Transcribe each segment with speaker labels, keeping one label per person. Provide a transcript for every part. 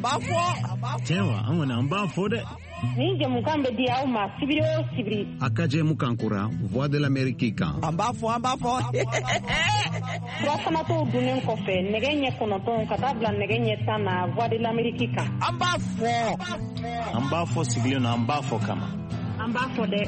Speaker 1: Tiens, on a un bas fode.
Speaker 2: Ninja mukambe dia uma sibiri.
Speaker 1: Akaje mukankura, voix de l'Amérique.
Speaker 3: Amba fo.
Speaker 2: Rafana to dunen kofe, negenye konoton katabla negenye sana voix de l'Amérique.
Speaker 1: Amba fo sigilio na amba fo kama.
Speaker 2: Amba fo de.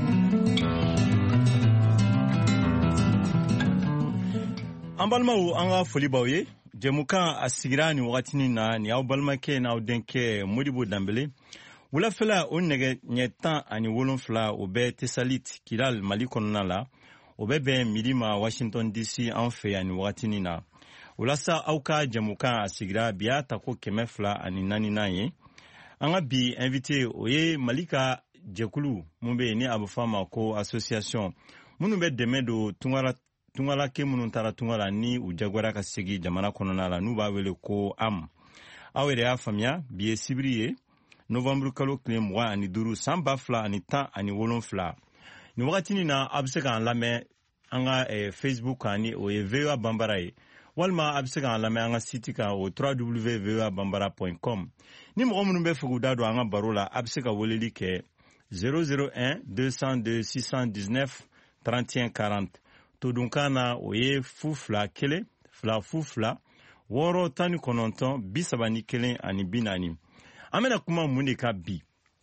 Speaker 4: Ambalmaou anga foli bawye. Jemuka asigirani wakatini na ni au balmake na au denke Modibo Dambele. Wula fela onege nyetan ani wolon fla obe Tesalit Kilal Mali konona la obe ben milima Washington DC anfe ani wakatini na. Wula sa auka jemuka asigira biya tako kemefla ani nani nanye. Anga bi invité oye Malika Jekulu mumbe ni abufama ko association. Munu be demedo tungala ke munun tara tungala ni ujagwara ka segi jamana konona la nuba wele ko am awere ya famia biye sibriye novembre kalo klem wa ani duru samba fla ani ta ani wolon fla ni wakati ni na abseka an lame anga Facebook ani o VOA Bambara walma abseka an lame anga site ka o www.voabambara.com ni mo munun be fugu dado anga barola abseka woleli ke 001 202 619 31 40 Todunkana oye fufla kele, fufla, woro tani kononton, bisabani kele ani binani. Amena kuma munika bi.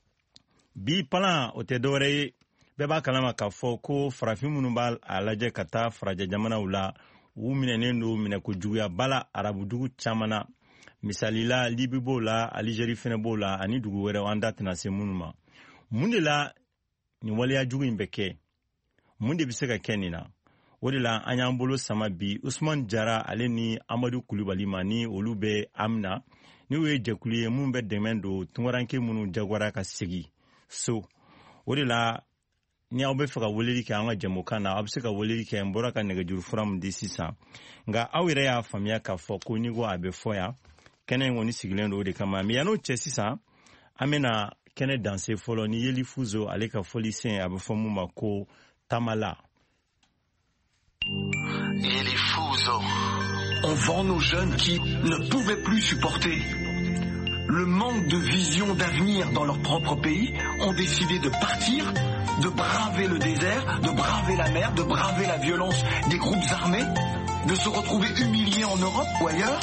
Speaker 4: Bi pala otedore, beba kalama kafo ko frafimunubal alaje kata fraja jamana ula, umine nendo mine kujuya bala arabudugu chamana, misalila libibola, aligeri fenebola, ani dugu were wanda tenase munuma. Mundela ni wale ajugu imbeke. Munde biseka kenina. Odila anyambolo sama bi Usman Jara aleni Amadou Koulibaly mani olube amna ni we jekuliye mumbe demendo tunwaranke munu jagwara ka segi so odila ni awbe faka woleri ka anga jamuka na abseka woleri ka mbora ka nega juru from disisa nga awire ya famia ka foko ni go abe foya kene ngoni sigilendo ode kama mi yano chesisa amena kene danser folo ni yeli fuzo aleka folisen abe fomu mako tamala.
Speaker 5: Et les fous, on vend nos jeunes qui ne pouvaient plus supporter le manque de vision d'avenir dans leur propre pays, ont décidé de partir, de braver le désert, de braver la mer, de braver la violence des groupes armés, de se retrouver humiliés en Europe ou ailleurs.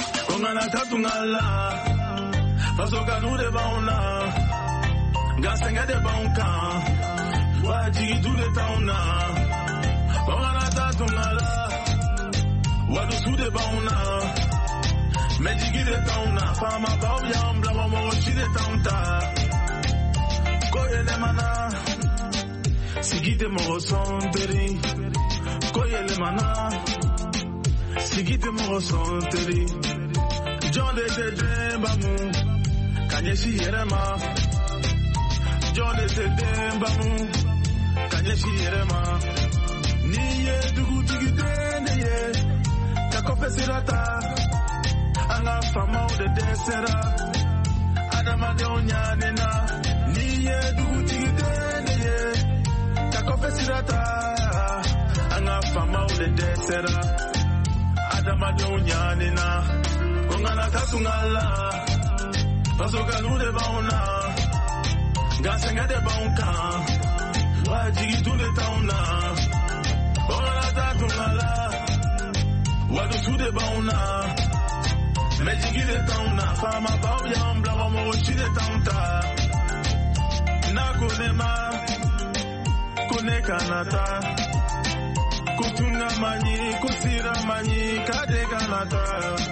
Speaker 6: Wadu de bauna, Medigi de tauna, Fama Bauyam, Blamamochi de taunta, Koyele mana, Sigite Morosanteri, Koyele mana, Sigite Morosanteri, John de Dembamu, Kanyeshi Yerema, John de Dembamu, Kanyeshi Yerema, Niye Dugutigi Kakopesirata, anga fama de desera, adama de onyanena, niye dugutigidene, kakopesirata, anga fama de desera, adama de onyanena, kongana katungala, pasoka nude bauna, gasenga de baunka, wajigi tu de tauna, kongana katungala. Wadu de bauna, Medigi de tauna, Fama Bauyam, Blamamochi de taunta, Nakonema, Kone Kanata, Kutunga mani, Kusira mani, Kade Kanata,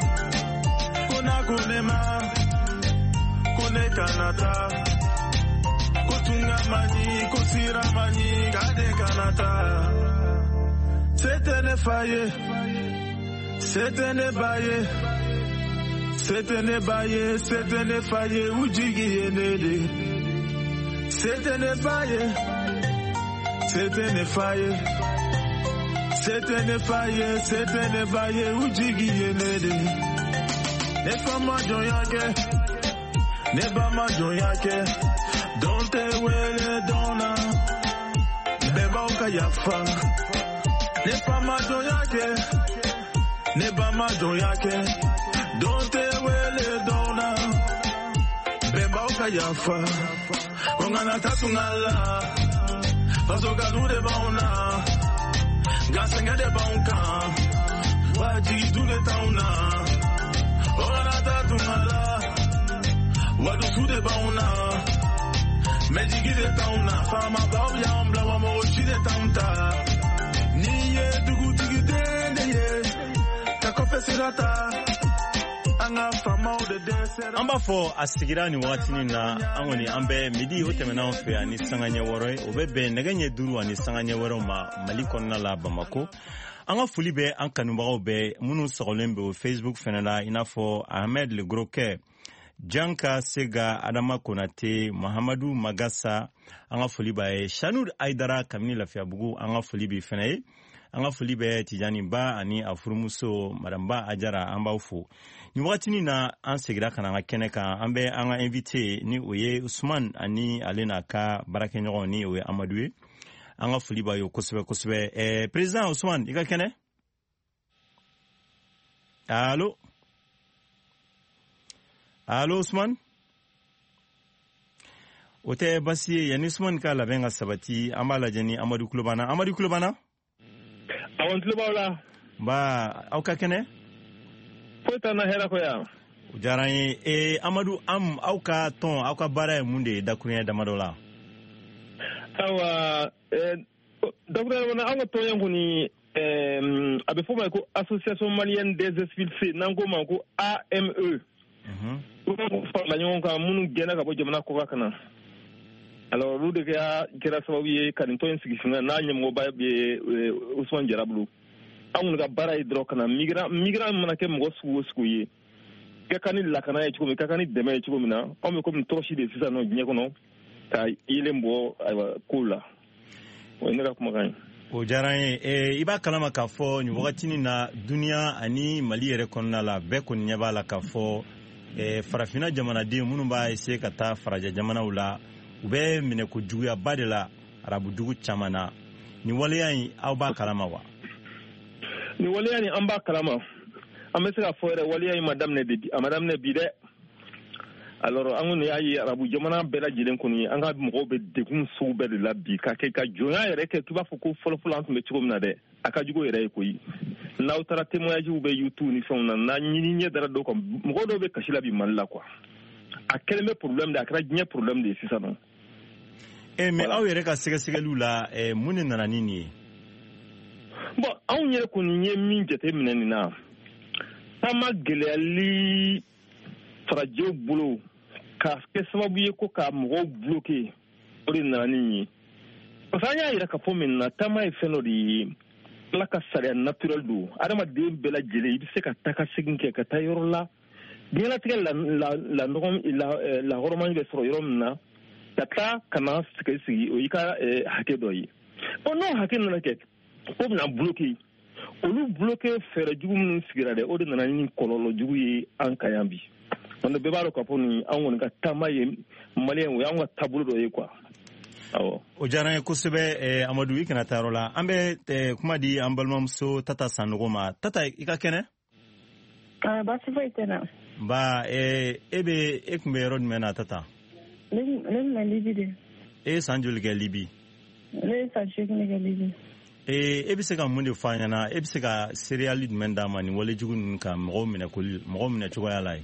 Speaker 6: Konakonema, Kone Kanata, Kutunga mani, Kusira mani, Kade Kanata, C'était le faillet. C'était ne baye, c'était ne baye, c'était ne faye, ujigi enede. C'était ne baye, c'était ne faye, c'était ne faye, c'était ne baye, ujigi enede. Ne fama joyake, ne bama joyake, don't te wele dona, beba ukayafa. Ne fama joyake. Nebama doyake, don't te wele dona. yafa ongana tasungala bazoka dude bauna gasenga de baunka waji dude tauna ongana tasungala wadu dude bauna mejigi de tauna fama bawya ombla wa mochi de taunta niye dugu digide ye takofesirata
Speaker 4: an b'a fɔ a sigira nin wagatinin na an kɔni an bɛ midi o tɛmɛna an fɛ yan ni sanga ɲɛ wɔɔrɔ ye o bɛ bɛn nɛgɛ ɲɛ 5 ani sanga ɲɛ wɔɔrɔw ma Mali kɔnɔna la Bamako. An ka foli bɛ an kanubagaw bɛɛ minnu sɔgɔlen bɛ o Facebook fɛnɛ la i n'a fɔ Ahmed Le Gros Cœur, Janka Sega, Adama Konate, Mahamadu Magasa, an ka foli b'a ye Shanud Aidara kabini Lafiyabugu, an ka foli b'i fɛnɛ ye. An ka foli bɛ Tijani Ba ani a furumuso Madame Ba Ajara, an b'aw fo. Ni wagatinin na an segira ka na an ka kɛnɛ kan an bɛ an ka invité ni o ye Usman ani ale n'a ka baarakɛɲɔgɔn ni o ye Amadu ye. An ka foli b'a ye kosɛbɛ kosɛbɛ. Président Usman, i ka kɛnɛ? Allo? Allo Usman? O tɛ basi ye yanni Usman ka labɛn ka sabati an b'a lajɛ ni Amadu kulo b'an na. Amadu kulo b'an na?
Speaker 3: Awon tulo b'aw la.
Speaker 4: Ba aw ka kɛnɛ?
Speaker 3: Foyi t'an na hɛrɛ ko yan.
Speaker 4: O diyara an ye. Amadu, aw ka tɔn aw ka baara ye mun de ye dakuruɲɛ damadɔ la?
Speaker 3: Awa dakuruɲɛ damadɔ an ka tɔn ye kɔni a bɛ fɔ o ma ko Association Malienne des Expulsés n'an ko ma ko AME. Olu farala ɲɔgɔn kan minnu gɛnna ka bɔ jamana kɔkan ka na. Alors olu de kɛra sababu ye ka nin tɔn in sigi sen n'a ɲɛmɔgɔba ye Usman Jara bolo. An kɔni ka baara ye dɔrɔn ka na migrant mana kɛ mɔgɔ sugu o sugu ye ka kan ni lakana ye cogo min ka kan ni dɛmɛ ye cogo min na anw bɛ komi tɔrɔsi de sisan nɔ diɲɛ kɔnɔ ka yelen bɔ ayiwa kow la o ye ne ka kumakan ye.
Speaker 4: O diyara an ye. I b'a kalama k'a fɔ nin wagatinin na duniya ani Mali yɛrɛ kɔnɔna la bɛɛ kɔni ɲɛ b'a la k'a fɔ farafinna jamanaden minnu b'a essayer ka taa farajɛ jamanaw la u bɛ minɛ ko juguyaba de la arabu dugu caman na. Nin waleya in aw b'a kalama wa?
Speaker 3: Ni waleya ni an b'a kalama an bɛ se ka fɔ yɛrɛ waleya in ma daminɛ bi dɛ. Alors an kɔni y'a ye arabu jamana bɛɛ lajɛlen kɔni an ka mɔgɔw bɛ degun sugu bɛɛ de la bi ka kɛ ka jɔnya yɛrɛ kɛ k'i b'a fɔ ko fɔlɔfɔlɔ an tun bɛ cogo min na dɛ a ka jugu yɛrɛ ye koyi. N'aw taara témoignage bɛ YouTube ni fɛnw na ɲini ɲɛ dara dɔw kan mɔgɔw dɔw bɛ kasi la bi Mali la quoi. A kɛlen bɛ problème de a kɛra diɲɛ problème de ye sisan nɔ.
Speaker 4: Mais aw yɛrɛ ka sɛgɛsɛgɛliw la mun de nana ni nin ye?
Speaker 3: Bon anw yɛrɛ kɔni ye min jateminɛ nin na taama gɛlɛyali farajɛw bolo k'a kɛ sababu ye ko ka mɔgɔw bloqué o de nana nin ye parce que an y'a yɛrɛ ka fɔ min na taama ye fɛn dɔ de ye Ala ka sariya naturel don adamaden bɛɛ lajɛlen i bɛ se ka taa ka segin kɛ ka taa yɔrɔ la diɲɛlatigɛ lahɔrɔma bɛ sɔrɔ yɔrɔ min na ka taa ka na sigi o y'i ka hakɛ dɔ ye bon n'o hakɛ nana kɛ ko bɛna bloqué olu bloqué fɛɛrɛ jugu minnu sigira dɛ o de nana ni kɔlɔlɔ jugu ye an kan yan bi donc bɛɛ b'a dɔn k'a fɔ nin an kɔni ka taama ye maliyɛn o y'an ka taabolo dɔ ye quoi. Awɔ. O
Speaker 4: diyara an ye kosɛbɛ Amadu i kana taa yɔrɔ la an bɛ kuma di an balimamuso Tata Sanogo ma. Tata i ka kɛnɛ?
Speaker 2: Baasi foyi tɛ na.
Speaker 4: Ba e tun bɛ yɔrɔ jumɛn na Tata?
Speaker 2: Ne tun bɛ Libi de.
Speaker 4: E ye san joli kɛ Libi?
Speaker 2: Ne ye san 8 kɛ Libi.
Speaker 4: E bɛ se ka mun de fɔ an ɲɛna e bɛ se ka seereyali jumɛn d'a ma nin walejugu ninnu kan mɔgɔw minɛ cogoya la ye?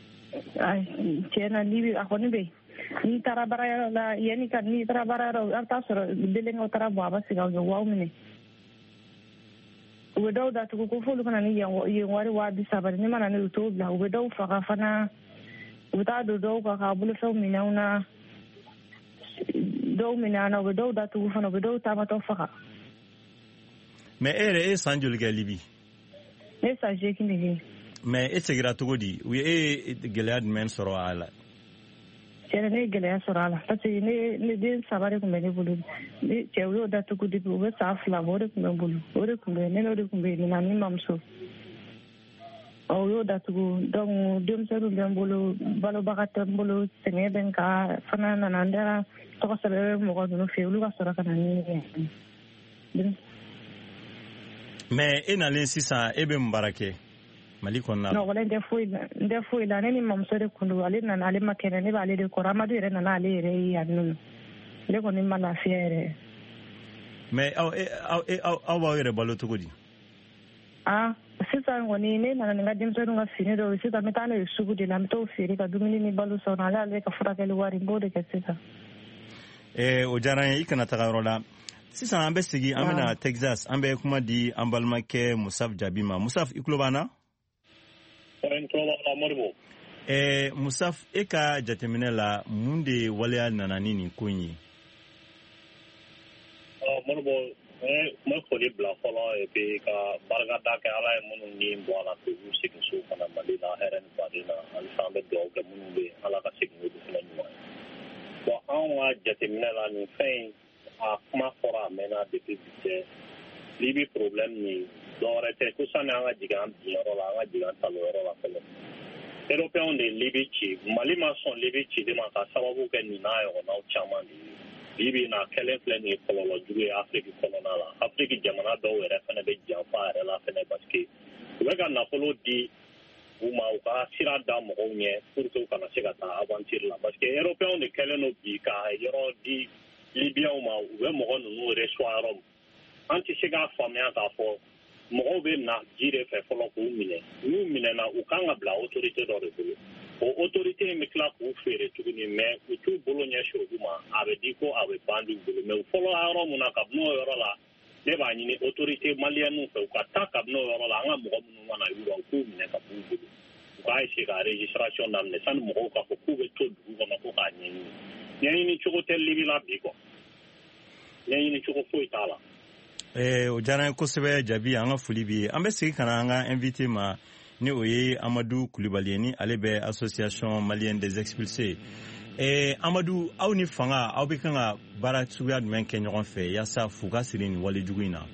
Speaker 2: Ayi tiɲɛ na Libi a kɔni bɛ yen. N'i taara baarayɔrɔ la yanni ka n'i taara baarayɔrɔ a bɛ taa sɔrɔ denkɛw taara bɔ a bɛ segin aw bɛ w'aw minɛ. U bɛ dɔw datugu ko f'olu kana ni yen wari 30,000 ne mana ne u t'o bila u bɛ dɔw faga fana u bɛ taa don dɔw kan k'a bolofɛnw minɛ anw na dɔw minɛ an na u bɛ dɔw datugu fana u bɛ dɔw taamatɔ faga.
Speaker 4: Mais e yɛrɛ e san joli kɛ Libi?
Speaker 2: Ne san 8 de kɛ. Mais
Speaker 4: e segira cogo di? U ye gɛlɛya jumɛn sɔrɔ a la?
Speaker 2: Cɛ ne ye gɛlɛya sɔrɔ a la parce que ne den 3 de tun bɛ ne bolo ne cɛ u y'o datugu depuis u bɛ san 2 bɔ o de tun bɛ n bolo o de tun bɛ ne n'o de tun bɛ nin na ni mamuso u y'o datugu donc denmisɛnninw bɛ n bolo balobaga tɛ n bolo sɛgɛn bɛ n kan fana nana n taara tɔgɔ sɛbɛn mɔgɔ ninnu fɛ olu ka sɔrɔ ka na ni
Speaker 4: mais e nalen sisan e bɛ mun baara kɛ? Mali kɔnɔna
Speaker 2: non wala n tɛ foyi la ne ni mamuso de kun don ale nana ale ma kɛnɛ ne b'ale de kɔrɔ Amadu yɛrɛ nana ale yɛrɛ ye yan nɔ ale kɔni ma lafiya yɛrɛ.
Speaker 4: mais aw b'aw yɛrɛ balo cogo di?
Speaker 2: sisan kɔni ne nana ni n ka denmisɛnninw ka fini dɔw sisan n bɛ taa n'o ye sugu de la n bɛ t'o feere ka dumuni ni balo san ale ka furakɛli wari n b'o de kɛ sisan.
Speaker 4: o diyara n ye i kana taga yɔrɔ la sisan an bɛ segin an bɛna Texas an bɛ kuma di an balimakɛ Musaf Jabi ma. Musaf i tulo b'an na? Musaf e ka jateminɛ la mun de waleya nana ni nin ko in ye?
Speaker 7: Moribo ma foli bila fɔlɔ et puis ka barikada kɛ Ala ye minnu ni bɔ a la k'u segin so ka na Mali la hɛrɛ ni baden na halisa an bɛ dugawu kɛ minnu bɛ yen Ala ka segin n'olu fana ɲuman ye. Bon anw ka jateminɛ la nin fɛn in a kuma fɔra a mɛnna depuis bi cɛ Libi problème ni dɔwɛrɛ tɛ ko sani an ka jigin an binyɔrɔ la an ka jigin an talonyɔrɔ la fɛnɛ. Européens de Libi ci Mali ma sɔn Libi cili ma ka sababu kɛ nin n'a ɲɔgɔnnaw caman de ye. Libi na kɛlɛ filɛ nin ye kɔlɔlɔ jugu ye Afrique kɔnɔna la. Afrique jamana dɔw yɛrɛ fɛnɛ bɛ janfa a yɛrɛ la fɛnɛ parce que u bɛ ka nafolo di u ma u ka sira da mɔgɔw ɲɛ pour que u kana se ka taa aventure la parce que Européens de kɛlen don bi ka yɔrɔ di Libyens ma u bɛ mɔgɔ ninnu reçoit yɔrɔ min. An tɛ se k'a faamuya k'a fɔ mɔgɔw bɛ na ji de fɛ fɔlɔ k'u minɛ n'u minɛna u kan ka bila autorité dɔ de bolo o autorité in bɛ tila k'u feere tuguni mais u t'u bolo ɲɛsin olu ma a bɛ di ko a bɛ ban d'u bolo mais u fɔlɔ yɔrɔ min na kabini o yɔrɔ la ne b'a ɲini autorité malienne fɛ u ka taa kabini o yɔrɔ la an ka mɔgɔ minnu mana y'u la u k'u minɛ ka b'u bolo u k'a essayer ka registration daminɛ sani mɔgɔw k'a fɔ k'u bɛ to dugu kɔnɔ ko k'a ɲɛɲini ɲɛɲini cogo tɛ Libi la bi quoi ɲɛɲini cogo foyi t'a la.
Speaker 4: o diyara n ye kosɛbɛ Jabi an ka foli b'i ye an bɛ segin ka na an ka invité ma ni o ye Amadu Kulibali ye ni ale bɛ association malienne des expulsés. Amadu aw ni fanga aw bɛ kan ka baara suguya jumɛn kɛ ɲɔgɔn fɛ yaasa f'u ka siri nin wale jugu in na?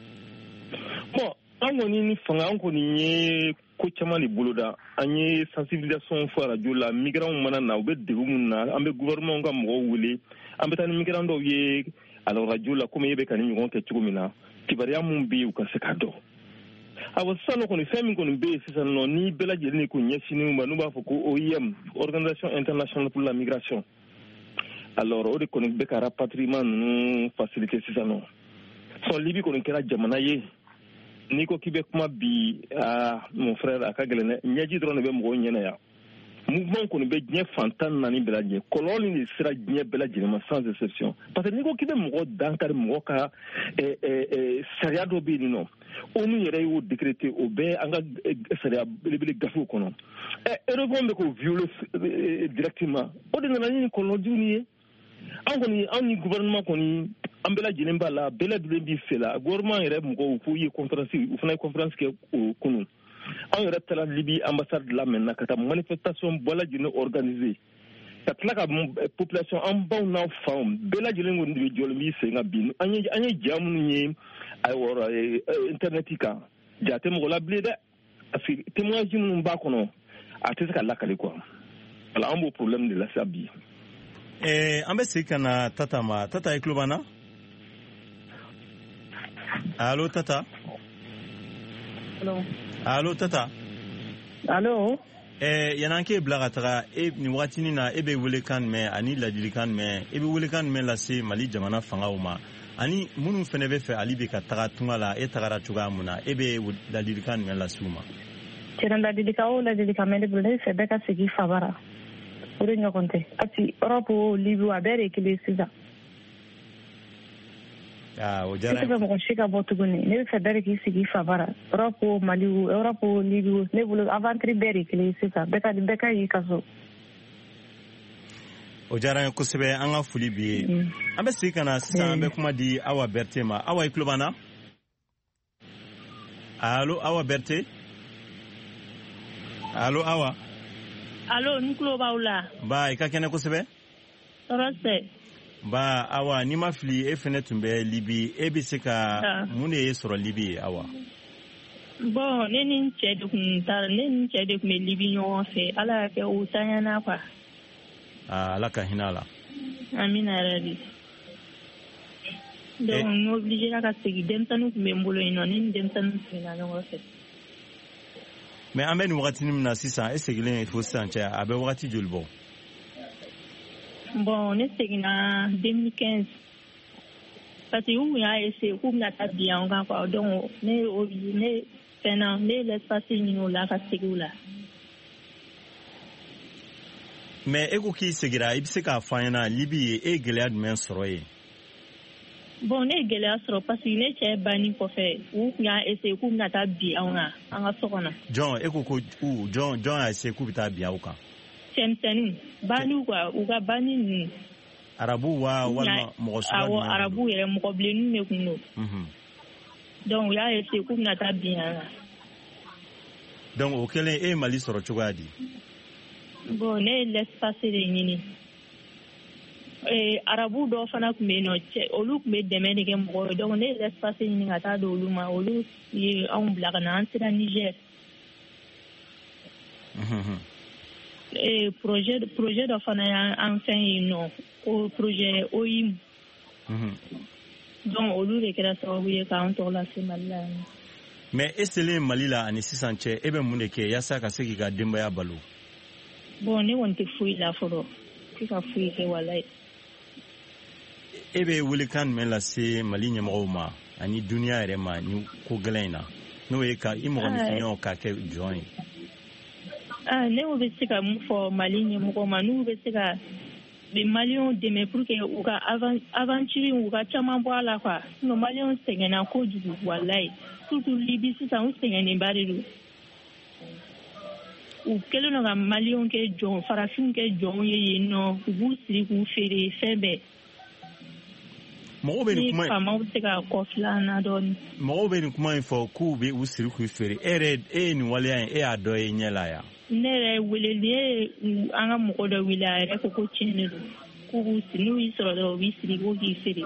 Speaker 3: Bon an kɔni ni fanga an kɔni ye ko caman de boloda an ye sensibilisation fɔ radio la migrants mana na u bɛ degun min na an bɛ gouvernement ka mɔgɔw wele an bɛ taa ni migrants dɔw ye alors radio la komi e bɛ ka ni ɲɔgɔn kɛ cogo min na kibaruya mun bɛ yen u ka se k'a dɔn. Awa sisan kɔni fɛn min kɔni bɛ yen sisan nɔ ni bɛɛ lajɛlen ko ɲɛsinnen ma n'u b'a fɔ ko OIM Organisation Internationale pour la Migration alors o de kɔni bɛ ka rapatriement ninnu faciliter sisan nɔ sɔn Libi kɔni kɛra jamana ye n'i ko k'i bɛ kuma bi mon frère a ka gɛlɛn dɛ ɲɛji dɔrɔn de bɛ mɔgɔw ɲɛna yan mouvement kɔni bɛ diɲɛ fantan naani bɛɛ lajɛlen kɔlɔlɔ ni de sera diɲɛ bɛɛ lajɛlen ma sans exception parce que n'i ko k'i bɛ mɔgɔ dankari mɔgɔ ka sariya dɔ bɛ yen nɔ ONU yɛrɛ y'o décréter o bɛɛ an ka sariya belebele gafew kɔnɔ Européens bɛ k'o violer directement o de nana ni kɔlɔlɔ jugu ye anw ni gouvernement kɔni an bɛɛ lajɛlen b'a la bɛɛ lajɛlen b'i fɛ la gouvernement yɛrɛ mɔgɔw f'u ye conférence u fana ye conférence kɛ o kunun an yɛrɛ taara Libi ambassade la maintenant ka taa manifestation bɛɛ lajɛlen organiser ka tila ka population an baw n'an faw bɛɛ lajɛlen kɔni de bɛ jɔlen b'i sen kan bi an ye ja minnu ye ayiwa internet kan ja tɛ mɔgɔ la bilen dɛ parce que témoignage minnu b'a kɔnɔ a tɛ se ka lakale quoi voilà an b'o problème de la sa bi.
Speaker 4: An bɛ segin ka na Tata ma Tata i tulo b'an na? Allo Tata? Allo Tata?
Speaker 2: Allo?
Speaker 4: Yan'an k'e bila ka taga nin waatinin na e bɛ welekan mɛn ani ladilikan mɛn e bɛ welekan mɛn lase Mali jamana fangaw ma ani minnu fana bɛ fɛ hali bi ka taga tunga la e tagara cogoya mun na e bɛ ladilikan mɛn lase u ma?
Speaker 2: Tiɲɛ ladilikan o ladilikan mɛn ne bolo ne fɛ bɛɛ ka segin fa bara o de ɲɔgɔn tɛ ati Europe o Libi a bɛɛ de ye kelen sisan.
Speaker 4: O diyara n ye.
Speaker 2: Ne tɛ fɛ mɔgɔ si ka bɔ tuguni ne bɛ fɛ bɛɛ de k'i sigi fa bara Europe o Mali o Europe o Libi o ne bolo aventure bɛɛ de ye kelen sisan bɛɛ ka y'i ka so.
Speaker 4: O diyara n ye kosɛbɛ an ka foli b'i ye an bɛ segin ka na sisan an bɛ kuma di Awa Berete ma Awa i tulo b'an na? Allo Awa Berete? Allo Awa?
Speaker 8: Allo n tulo b'aw la.
Speaker 4: Ba i ka kɛnɛ kosɛbɛ?
Speaker 8: Tɔɔrɔ tɛ.
Speaker 4: Ba Awa n'i ma fili e fɛnɛ tun bɛ Libi e bɛ se ka mun de ye sɔrɔ Libi Awa?
Speaker 8: Bon ne ni n cɛ de tun bɛ Libi ɲɔgɔn fɛ Ala y'a kɛ o tanyana quoi.
Speaker 4: Ala ka hinɛ a la.
Speaker 8: Amina yɛrɛ de. Donc n obligé ka segin denmisɛnninw tun bɛ n bolo yen nɔ ne ni denmisɛnninw seginna ɲɔgɔn fɛ.
Speaker 4: mais an bɛ nin wagatinin min na sisan e segilen fo sisan cɛ a bɛ wagati joli bɔ?
Speaker 8: Bon ne seginna 2015 parce que u y'a essayé k'u bɛna taa bin an kan quoi donc ne fɛnna ne l'espace ɲini o la ka segin o la.
Speaker 4: mais e ko k'i segira i bɛ se k'a fɔ an ɲɛna Libi ye e gɛlɛya jumɛn sɔrɔ yen?
Speaker 8: Bon ne gɛlɛya sɔrɔ parce que ne cɛ banni kɔfɛ u tun y'a essayé k'u bɛna taa bin an kan an ka so kɔnɔ.
Speaker 4: jɔn e ko jɔn y'a essayé k'u bɛ taa bin aw kan?
Speaker 8: Cɛmisɛnninw banni quoi u ka banni ninnu.
Speaker 4: Arabu wa walima mɔgɔ sugu jumɛn?
Speaker 8: Arabu yɛrɛ mɔgɔ bilenninw de tun don. donc u y'a essayé k'u bɛna taa bin an kan.
Speaker 4: donc o kɛlen e ye Mali sɔrɔ cogoya di?
Speaker 8: bon ne ye l'espace de ɲini. Arabu dɔw fana tun bɛ yen nɔ olu tun bɛ dɛmɛ de kɛ mɔgɔw ye donc ne ye l'espace ɲini ka taa di olu ma olu ye anw bila ka na an sera Niger. projet dɔ fana y'an fɛn yen nɔ ko projet OIM. donc olu de kɛra sababu ye k'an tɔgɔ lase Mali la.
Speaker 4: mais e selen Mali la ani sisan cɛ e bɛ mun de kɛ yaasa ka se k'i ka denbaya balo?
Speaker 8: bon ne kɔni tɛ foyi la fɔlɔ tɛ ka foyi kɛ walayi.
Speaker 4: e bɛ welekan jumɛn lase Mali ɲɛmɔgɔw ma ani duniya yɛrɛ ma ni ko gɛlɛn in na n'o ye ka i mɔgɔninfinyaw ka kɛ jɔn ye?
Speaker 8: ne bɛ se ka mun fɔ Mali ɲɛmɔgɔw ma n'u bɛ se ka Maliens dɛmɛ pour que u ka aventure u ka caman bɔ a la quoi sinon Maliens sɛgɛnna kojugu walayi surtout Libi sisan u sɛgɛnnenba de don. u kɛlen don ka Maliens kɛ jɔn farafinw kɛ jɔnw ye yen nɔ u b'u siri k'u feere fɛn bɛɛ.
Speaker 4: mɔgɔw bɛ nin kuma
Speaker 8: ni faamaw bɛ se ka kɔfilɛ an na dɔɔnin.
Speaker 4: mɔgɔw bɛ nin kuma in fɔ k'u bɛ u siri k'u feere e ye nin waleya in e y'a dɔ ye ɲɛ la yan?
Speaker 8: ne yɛrɛ wele ne ye an ka mɔgɔ dɔ wele a yɛrɛ ko tiɲɛ de don k'u b'u siri n'u y'i sɔrɔ dɔrɔn u b'i siri k'u k'i feere.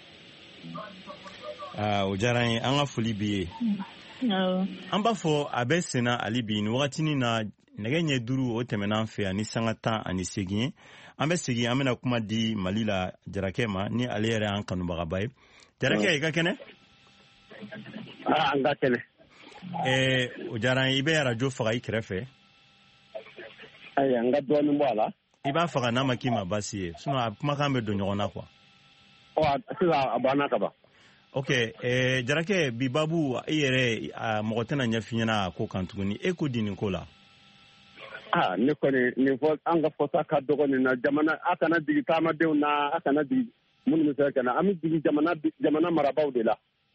Speaker 4: o diyara n ye an ka foli b'i ye. an b'a fɔ a bɛ senna hali bi nin wagatinin na nɛgɛ ɲɛ 5 o tɛmɛna an fɛ yan ni sanga 18 ye an bɛ segin an bɛna kuma di Mali la Jarakɛ ma ni ale yɛrɛ y'an kanubagaba ye. Jarakɛ i ka kɛnɛ?
Speaker 9: an ka kɛnɛ.
Speaker 4: o diyara n ye i bɛ arajo faga i kɛrɛfɛ.
Speaker 9: ayi an ka dɔɔnin bɔ a la.
Speaker 4: i b'a faga n'a ma k'i ma baasi ye sinon a kumakan bɛ don ɲɔgɔn na quoi.
Speaker 9: sisan a banna ka ban.
Speaker 4: ok Jarakɛ bi babu i yɛrɛ mɔgɔ tɛna ɲɛf'i ɲɛna a ko kan tuguni e ko di nin ko la?
Speaker 9: ne kɔni nin fɔ an ka fɔta ka dɔgɔ nin na jamana a kana digi taamadenw na a kana digi minnu bɛ se ka na an bɛ digi jamana marabaaw de la.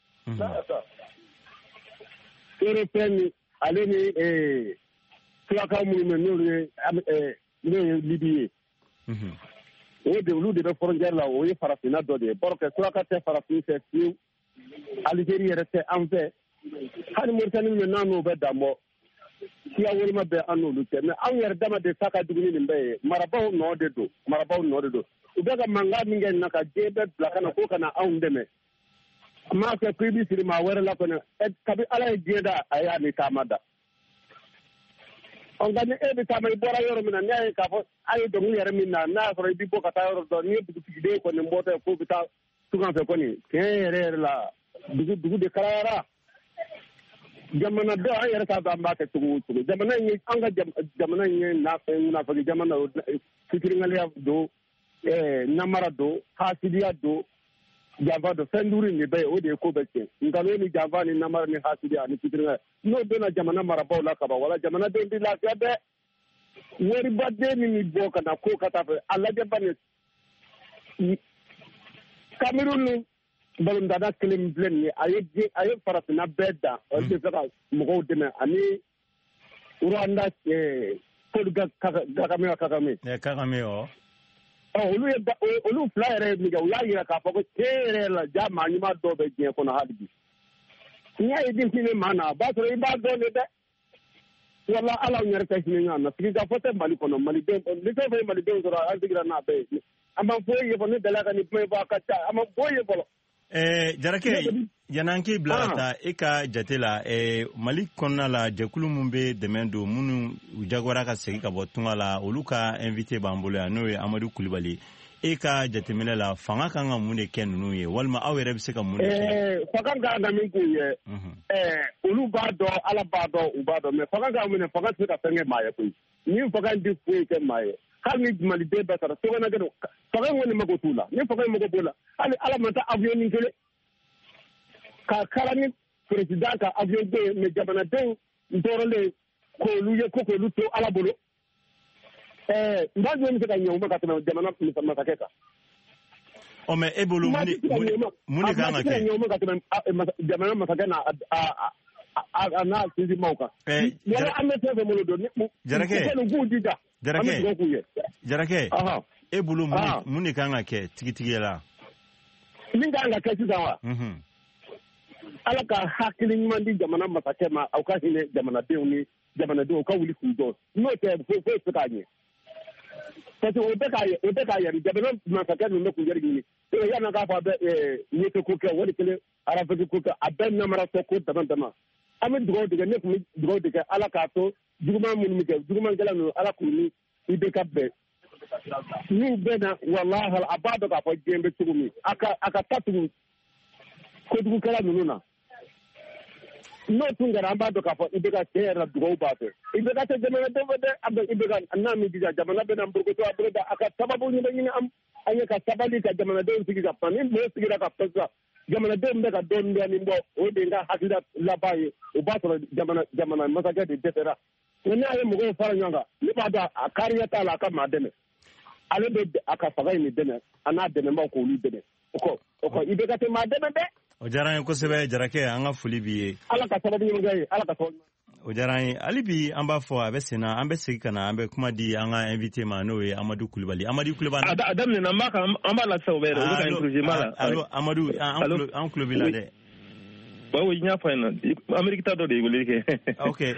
Speaker 9: Européen ni ale ni surakaw minnu bɛ n'o ye Libi ye. o de olu de bɛ frontière la o ye farafinna dɔ de ye bɔrɔ kɛ suraka tɛ farafin fɛ fiyewu Algérie yɛrɛ tɛ an fɛ hali Mauritanie min n'an n'o bɛ dan bɔ. siya woloma bɛ an n'olu cɛ mais anw yɛrɛ dama de ta ka dumuni nin bɛɛ ye marabaw nɔ de don u bɛ ka mankan min kɛ nin na ka diɲɛ bɛɛ bila ka na k'o ka na anw dɛmɛ n m'a fɛ ko i bɛ siri maa wɛrɛ la kɔni kabi ala ye diɲɛ da a y'a ni taama da nka ni e bɛ taama i bɔra yɔrɔ min na ne y'a ye k'a fɔ a ye dɔnkili yɛrɛ min na n'a y'a sɔrɔ i bɛ bɔ ka taa yɔrɔ dɔ n'i ye dugutigiden kɔni bɔtɔ ye k'o bɛ taa tungan fɛ kɔni tiɲɛ yɛrɛ la dugu de kalayara. jamana dɔ an yɛrɛ t'a dɔn an b'a kɛ cogo o cogo jamana in ye an ka jamana in ye nafolo jamana fitiriŋaliya don namara don hasidiya don janfa don fɛn duuru in de bɛɛ ye o de ye ko bɛɛ tiɲɛ nkalon ni janfa ni namara ni hasidiya ani fitiriŋaliya n'o donna jamana marabaaw la kaban wala jamanadenw tɛ lafiya dɛ waribaden min bɔ ka na ko ka taa fɛ a lajɛ ba ni Cameroun ni balondada kelen filɛ nin ye a ye farafinna bɛɛ dan olu bɛ fɛ ka mɔgɔw dɛmɛ ani Rwanda Paul Kagame.
Speaker 4: Kagame
Speaker 9: olu fila yɛrɛ ye min kɛ u y'a yira k'a fɔ ko tiɲɛ yɛrɛ la ja maa ɲuman dɔw bɛ diɲɛ kɔnɔ hali bi n'i y'a ye den fini maa na a b'a sɔrɔ i b'a dɔn de dɛ wala ala yɛrɛ tɛ hinɛ ɲɔgɔn na sigi ka fɔ tɛ Mali kɔnɔ malidenw ni fɛn fɛn ye malidenw sɔrɔ an sigira n'a bɛɛ ye a ma foyi ye fɔ ne dala ka ni kuma ye fɔ a ka ca a ma foyi ye fɔlɔ.
Speaker 4: Jarakɛ yan'an k'i bila ka taa e ka jate la Mali kɔnɔna la jɛkulu min bɛ dɛmɛ don minnu u jagoyara ka segin ka bɔ tunga la olu ka invité b'an bolo yan n'o ye Amadu Kulibali e ka jateminɛ la fanga kan ka mun de kɛ ninnu ye walima aw yɛrɛ bɛ se ka mun de kɛ
Speaker 9: fanga kan ka min k'u ye olu b'a dɔn ala b'a dɔn u b'a dɔn mais fanga kan minɛ fanga tɛ se ka fɛn kɛ maa ye koyi ni fanga di foyi kɛ maa ye hali ni maliden bɛɛ taara sokɔnɔkɛ don fanga kɔni mago t'u la ni fanga mago b'o la hali ala ma taa avion ni kelen ka kala ni président ka avion bɛ yen mais jamanadenw tɔɔrɔlen k'olu ye ko k'olu to ala bolo n b'a jɔ bɛ se ka ɲɛ u ma ka tɛmɛ jamana masakɛ kan.
Speaker 4: ɔ mais e bolo mun de kan ka kɛ
Speaker 9: jamana masakɛ n'a sinsinmaw kan wala an bɛ fɛn fɛn bolo don
Speaker 4: Jarakɛ e bolo mun de kan ka kɛ tigitigi la
Speaker 9: min kan ka kɛ sisan wa ala ka hakili ɲuman di jamana masakɛ ma aw ka hinɛ jamanadenw ka wuli k'u jɔ n'o tɛ foyi tɛ k'a ɲɛ parce que o tɛ k'a yɛrɛ jamana masakɛ ninnu bɛ k'u yɛrɛ ɲini yan'a k'a fɔ a bɛ ɲɛtɛ ko kɛ wali kelen arafeki ko kɛ a bɛɛ namaratɔ ko dama dama an bɛ dugawu de kɛ ne tun bɛ dugawu de kɛ ala k'a to juguman minnu bɛ kɛ jugumankɛla ninnu ala k'u ni i bɛ ka bɛn n'u bɛɛ na walahi a b'a dɔn k'a fɔ diɲɛ bɛ cogo min a ka taa tugu kojugukɛla ninnu na n'o tun kɛra an b'a dɔn k'a fɔ i bɛ ka cɛ yɛrɛ dugawu b'a fɛ i bɛ ka tɛ jamanaden fɛ dɛ i bɛ ka n'a min jija jamana bɛ na nborokoto a bolo da a ka sababu ɲini an ye ka sabali ka jamanadenw sigi ka pan ni mɔgɔ sigira ka pan sisan jamanadenw bɛ ka dɔɔnin bɔ o de ka hakilila laban ye o b'a sɔrɔ jamana masakɛ de dɛsɛra nka n'a ye mɔgɔw fara ɲɔgɔn kan ne b'a dɔn a kariya t'a la a ka maa dɛmɛ ale bɛ a ka fanga in dɛmɛ a n'a dɛmɛbaw k'olu dɛmɛ o kɔ i bɛ ka tɛ maa dɛmɛ dɛ.
Speaker 4: o diyara an ye kosɛbɛ Jarakɛ an ka foli b'i ye.
Speaker 9: ala ka sababu ɲuman ye ala ka sababu.
Speaker 4: o diyara an ye hali bi an b'a fɔ a bɛ sen na an bɛ segin ka na an bɛ kuma di an ka invité ma n'o ye Amadu Kulibali. Amadu Kulibali.
Speaker 3: a daminɛ an b'a la sisan o bɛ o bɛ ka introduire ma la.
Speaker 4: allo Amadu an tulo b'i la dɛ.
Speaker 3: oui n y'a fɔ yen nɔ Ameriki ta dɔ de ye weleli kɛ.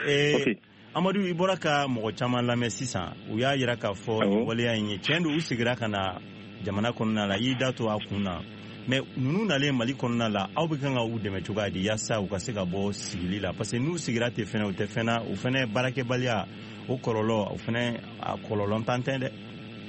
Speaker 4: ok Amadu i bɔra ka mɔgɔ caman lamɛn sisan u y'a jira k'a fɔ waleya in ye tiɲɛ don u seginna ka na jamana kɔnɔna la i y'i da to a kun na mais ninnu nalen Mali kɔnɔna la aw bɛ kan ka u dɛmɛ cogoya di yaasa u ka se ka bɔ sigili la parce que n'u sigira ten fɛnɛ u tɛ fɛn na u fɛnɛ baarakɛbaliya o kɔlɔlɔ o fɛnɛ a kɔlɔlɔ tan tɛ dɛ.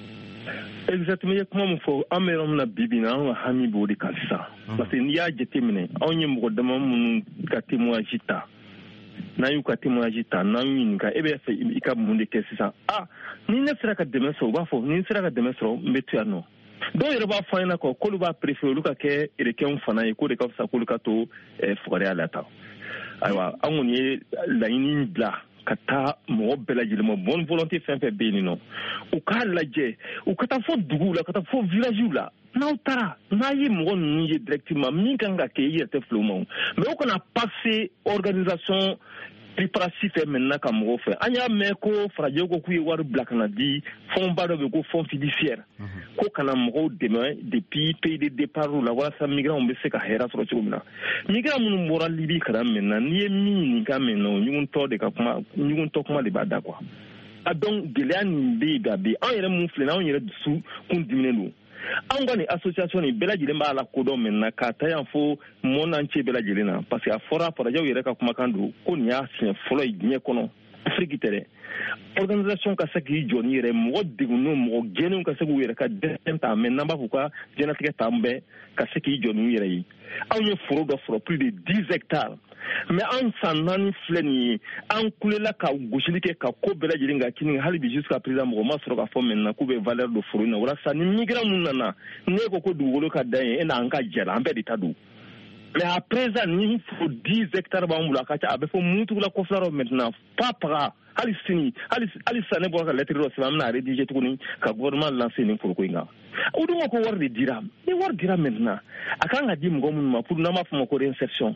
Speaker 3: exactement i ye kuma min fɔ an bɛ yɔrɔ min na bi bi in na an ka hami b'o de kan sisan parce que n'i y'a jateminɛ anw ye mɔgɔ dama minnu ka témoignage ta n'an y'u ka témoignage ta n'an y'u ɲininka e bɛ fɛ i ka mun de kɛ sisan ni ne sera ka dɛmɛ sɔrɔ u b'a fɔ ni n sera ka dɛmɛ sɔrɔ n bɛ to yan nɔ dɔw yɛrɛ b'a fɔ an ɲɛna k'olu b'a préféré olu ka kɛ érequɛnw fana ye k'o de ka fisa k'olu ka to fugariya la tan ayiwa an kɔni ye laɲini bila ka taa mɔgɔ bɛɛ lajɛlen ma bonne volonté fɛn fɛn bɛ yen nɔ u k'a lajɛ u ka taa fɔ duguw la ka taa fɔ villagew la n'aw taara n'a ye mɔgɔ ninnu ye directement min kan ka kɛ i yɛrɛ tɛ fili o ma mais o kana passer organisation tripartite fɛ maintenant ka mɔgɔw fɛ an y'a mɛn ko farajɛw ko k'u ye wari bila ka na di fondba dɔ bɛ yen ko fond fiduciaire ko kana mɔgɔw dɛmɛ depuis pays de départ la walasa migrants bɛ se ka hɛrɛ sɔrɔ cogo min na migrants minnu bɔra Libi ka na maintenant n'i ye min ɲininka maintenant ɲuguntɔ de ka kuma ɲuguntɔ kuma de b'a da quoi donc gɛlɛya nin bɛ yen bi a bɛ yen an yɛrɛ mun filɛ nin an yɛrɛ dusu kun diminen don an ka nin association nin bɛɛ lajɛlen b'a la kodɔn maintenant k'a ta yan fo monde entier bɛɛ lajɛlen na parce que a fɔra farajɛw yɛrɛ ka kumakan don ko nin y'a siɲɛ fɔlɔ ye diɲɛ kɔnɔ Afrique tɛ dɛ organisation ka se k'i jɔ ni yɛrɛ mɔgɔ degunnenw mɔgɔ gɛnnenw ka se k'u yɛrɛ ka dɛsɛ ta mais n'an b'a fɔ ka diɲɛlatigɛ t'an bɛɛ ka se k'i jɔ n'u yɛrɛ ye anw ye foro dɔ sɔrɔ plus de 10 hectares mais an san 4 filɛ nin ye an kulela ka gosili kɛ ka ko bɛɛ lajɛlen ka kini hali bi jusqu'à présent mɔgɔ ma sɔrɔ k'a fɔ maintenant k'u bɛ valeur de foro in na walasa ni migrant mun nana ne ko dugukolo ka dan ye e n'an ka jɛ la an bɛɛ de ta don mais à présent ni foro 10 hectares b'an bolo a ka ca a bɛ fɔ Mutugula kɔfɛla maintenant pas paga hali sini hali sisan ne bɔra ka lettre dɔ sɛbɛn an bɛna rédiger tuguni ka gouvernement lancer nin foroko in kan o dun ko wari de dira ni wari dira maintenant a kan ka di mɔgɔ minnu ma pour n'an b'a fɔ ma ko réinsertion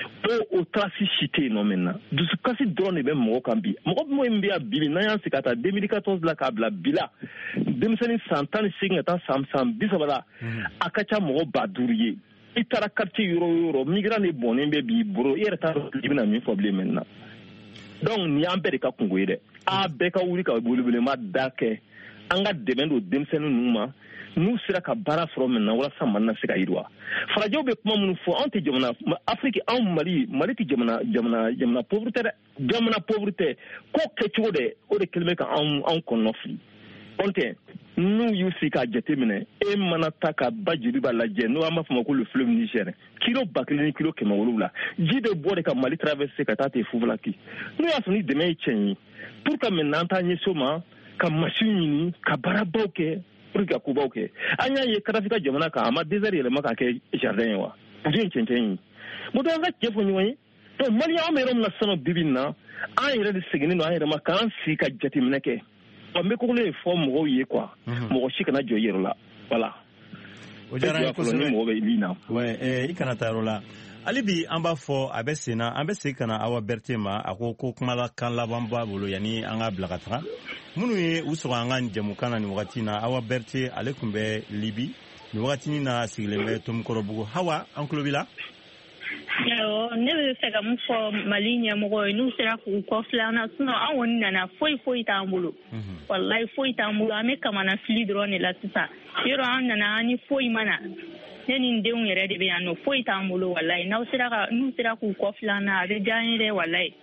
Speaker 3: o traci si tɛ yen nɔ maintenant dusukasi dɔrɔn de bɛ mɔgɔ kan bi mɔgɔ min bɛ yan bi n'an y'an sigi ka taa 2014 la k'a bila bi la denmisɛnnin san 18 ka taa san 30 la a ka ca mɔgɔ 5000 ye i taara quartier yɔrɔ o yɔrɔ migrant de bɔnnen bɛ b'i bolo i yɛrɛ t'a dɔn i bɛna min fɔ bilen maintenant donc nin y'an bɛɛ de ka kungo ye dɛ a bɛɛ ka wuli ka welewelema da kɛ an ka dɛmɛ don denmisɛnnin ninnu ma n'u sera ka baara sɔrɔ maintenant walasa Mali na se ka yiriwa farajɛw bɛ kuma minnu fɔ anw tɛ jamana Afrique anw Mali tɛ jamana pauvre tɛ dɛ jamana pauvre tɛ ko kɛcogo dɛ o de kɛlen bɛ ka anw kɔnɔ fili onte n'u y'u sigi k'a jateminɛ e mana ta ka ba joli b'a lajɛ n'o an b'a fɔ ma ko le fleuve Niger kilo 1000 ni kilo 700 ji bɛ bɔ de ka Mali traverser ka taa ten Fufulaki n'o y'a sɔrɔ ni dɛmɛ ye cɛn ye pour que maintenant an t'an ɲɛsin o ma ka machine ɲini ka baarabaw kɛ pour que ka kobaw kɛ an y'a ye Kadafi ka jamana kan a ma désert yɛlɛma k'a kɛ jardin ye wa o ye cɛncɛn ye bon an ka cɛ fɔ ɲɔgɔn ye donc Mali an bɛ yɔrɔ min na sisan bibi in na an yɛrɛ de seginnen don an yɛrɛ ma k'an sigi ka jateminɛ kɛ an bɛ kɔkɔlen fɔ mɔgɔw ye quoi mɔgɔ si kana jɔ i yɛrɛ la voilà
Speaker 4: o diyara n ye kosɛbɛ
Speaker 3: ni mɔgɔ bɛ min na
Speaker 4: i kana taa yɔrɔ la hali bi an b'a fɔ a bɛ sen na an bɛ segin ka na Awa Berete ma a ko kumalakan laban b'a bolo yanni an ka bila ka taga minnu ye u sɔrɔ an ka jɛmukan na nin wagati in na Awa Berete ale tun bɛ Libi nin wagati na sigilen bɛ Tomikɔrɔbugu Hawa an tulo b'i la.
Speaker 8: Ne bɛ fɛ ka mun fɔ Mali ɲɛmɔgɔ ye n'u sera k'u kɔfilɛ an na sinon an kɔni nana foyi t'an bolo walayi foyi t'an bolo an bɛ kamana fili dɔrɔn de la sisan yɔrɔ an nana an ni foyi ma na ne ni n denw yɛrɛ de bɛ yan nɔ foyi t'an bolo walayi n'u sera k'u kɔfilɛ an na a bɛ diya an ye dɛ walayi.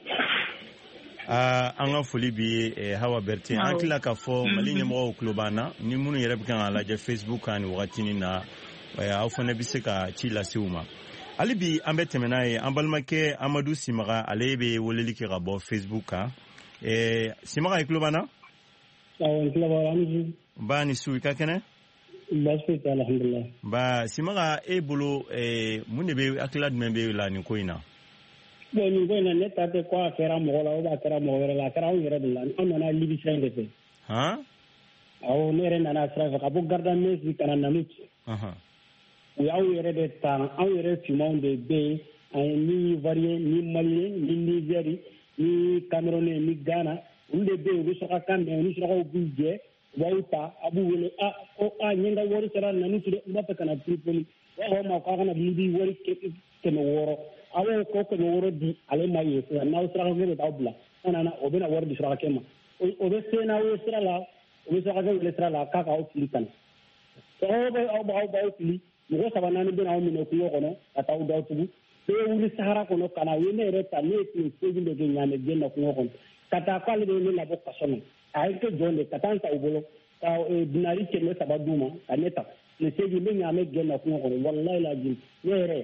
Speaker 4: An ka foli bi Hawa Berete an tila k'a fɔ Mali ɲɛmɔgɔw tulo b'an na ni minnu yɛrɛ bɛ kan ka lajɛ Facebook kan nin wagati in na aw fana bɛ se ka ci lase u ma. hali bi an bɛ tɛmɛ n'a ye an balimakɛ Amadu Simaga ale bɛ weleli kɛ ka bɔ Facebook kan Simaga i tulo b'an na?
Speaker 10: Awɔ n tulo b'aw la
Speaker 4: ba ni su i ka kɛnɛ?
Speaker 10: Baasi tɛ alhamdulilayi.
Speaker 4: Ba Simaga e bolo mun de bɛ hakilila jumɛn bɛ la nin ko in na?
Speaker 10: Bon nin ko in na ne ta tɛ ko a kɛra mɔgɔ la ou bien a kɛra mɔgɔ wɛrɛ la a kɛra anw yɛrɛ de la an nana Libi sira in de fɛ. Awɔ ne yɛrɛ nana sira fɛ ka bɔ Gardamers ka na Nanut. U y'aw yɛrɛ de ta anw yɛrɛ finmanw de bɛ yen ni Ivoirien ni Malien ni Nigéri ni Camerounais ni Ghana olu de bɛ yen u bɛ sɔrɔ ka kan mɛn ni surakaw b'u jɛ u b'aw ta a b'u wele ko ɲɛ ka wari sera Nanut dɛ n b'a fɛ ka na Tripoli u b'a fɔ ma k'a kana Libi wari 600 a b'o ko 600 di ale ma ye sisan n'aw surakakɛ bɛ t'aw bila an nana o bɛna wari di surakakɛ ma o bɛ se n'aw ye sira la o bɛ surakakɛ wele sira la k'a k'aw fili ka na aw b'aw fili mɔgɔ 3-4 bɛna aw minɛ kungo kɔnɔ ka taa aw daw tugu bɛɛ ye wuli Sahara kɔnɔ ka na u ye ne yɛrɛ ta ne ye tile 8 de kɛ Ɲamɛden na kungo kɔnɔ ka taa k'ale de ye ne labɔ kaso la a ye kɛ jɔn de ka taa n ta u bolo ka dinari 300 d'u ma ka ne ta tile 8 n bɛ Ɲamɛden na kungo kɔnɔ walayi lajim ne yɛrɛ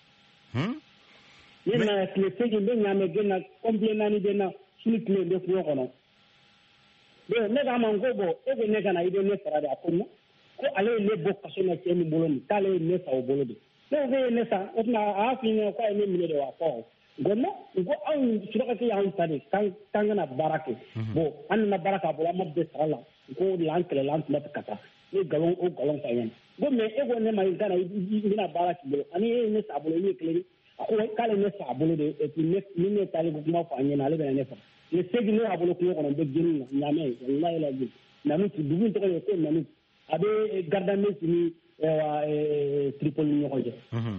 Speaker 10: ne nana tile 8 n bɛ Ɲamɛden na complet 4 bɛ na sini tile bɛ kungo kɔnɔ donc ne k'a ma n ko bon e ko ne ka na i bɛ ne sara de a ko non ko ale ye ne bɔ kaso la cɛ min bolo nin k'ale ye ne sa o bolo de ne ko ye ne sa o tuma a y'a f'i ɲɛna k'a ye ne minɛ de wa ko n ko anw surakakɛ y'anw ta de k'an kana baara kɛ bon an nana baara k'a bolo an ma bɛɛ sara la ko o de la an kɛlɛla an tun bɛ ka taa ne o galon f'a ɲɛna ko mais e ko ne ma i kana i bɛna baara k'i bolo ani e ye ne sa a bolo i ye kelen ye a ko k'ale ne sa a bolo de et puis ni ne taale ko kuma fɔ a ɲɛna ale bɛna ne faga ne segi ne y'a bolo kungo kɔnɔ n bɛ geni na Ɲamɛ walayi lajim Nanut dugu in tɔgɔ ye ko Nanut a bɛ Gardamers ni Tripoli ni ɲɔgɔn cɛ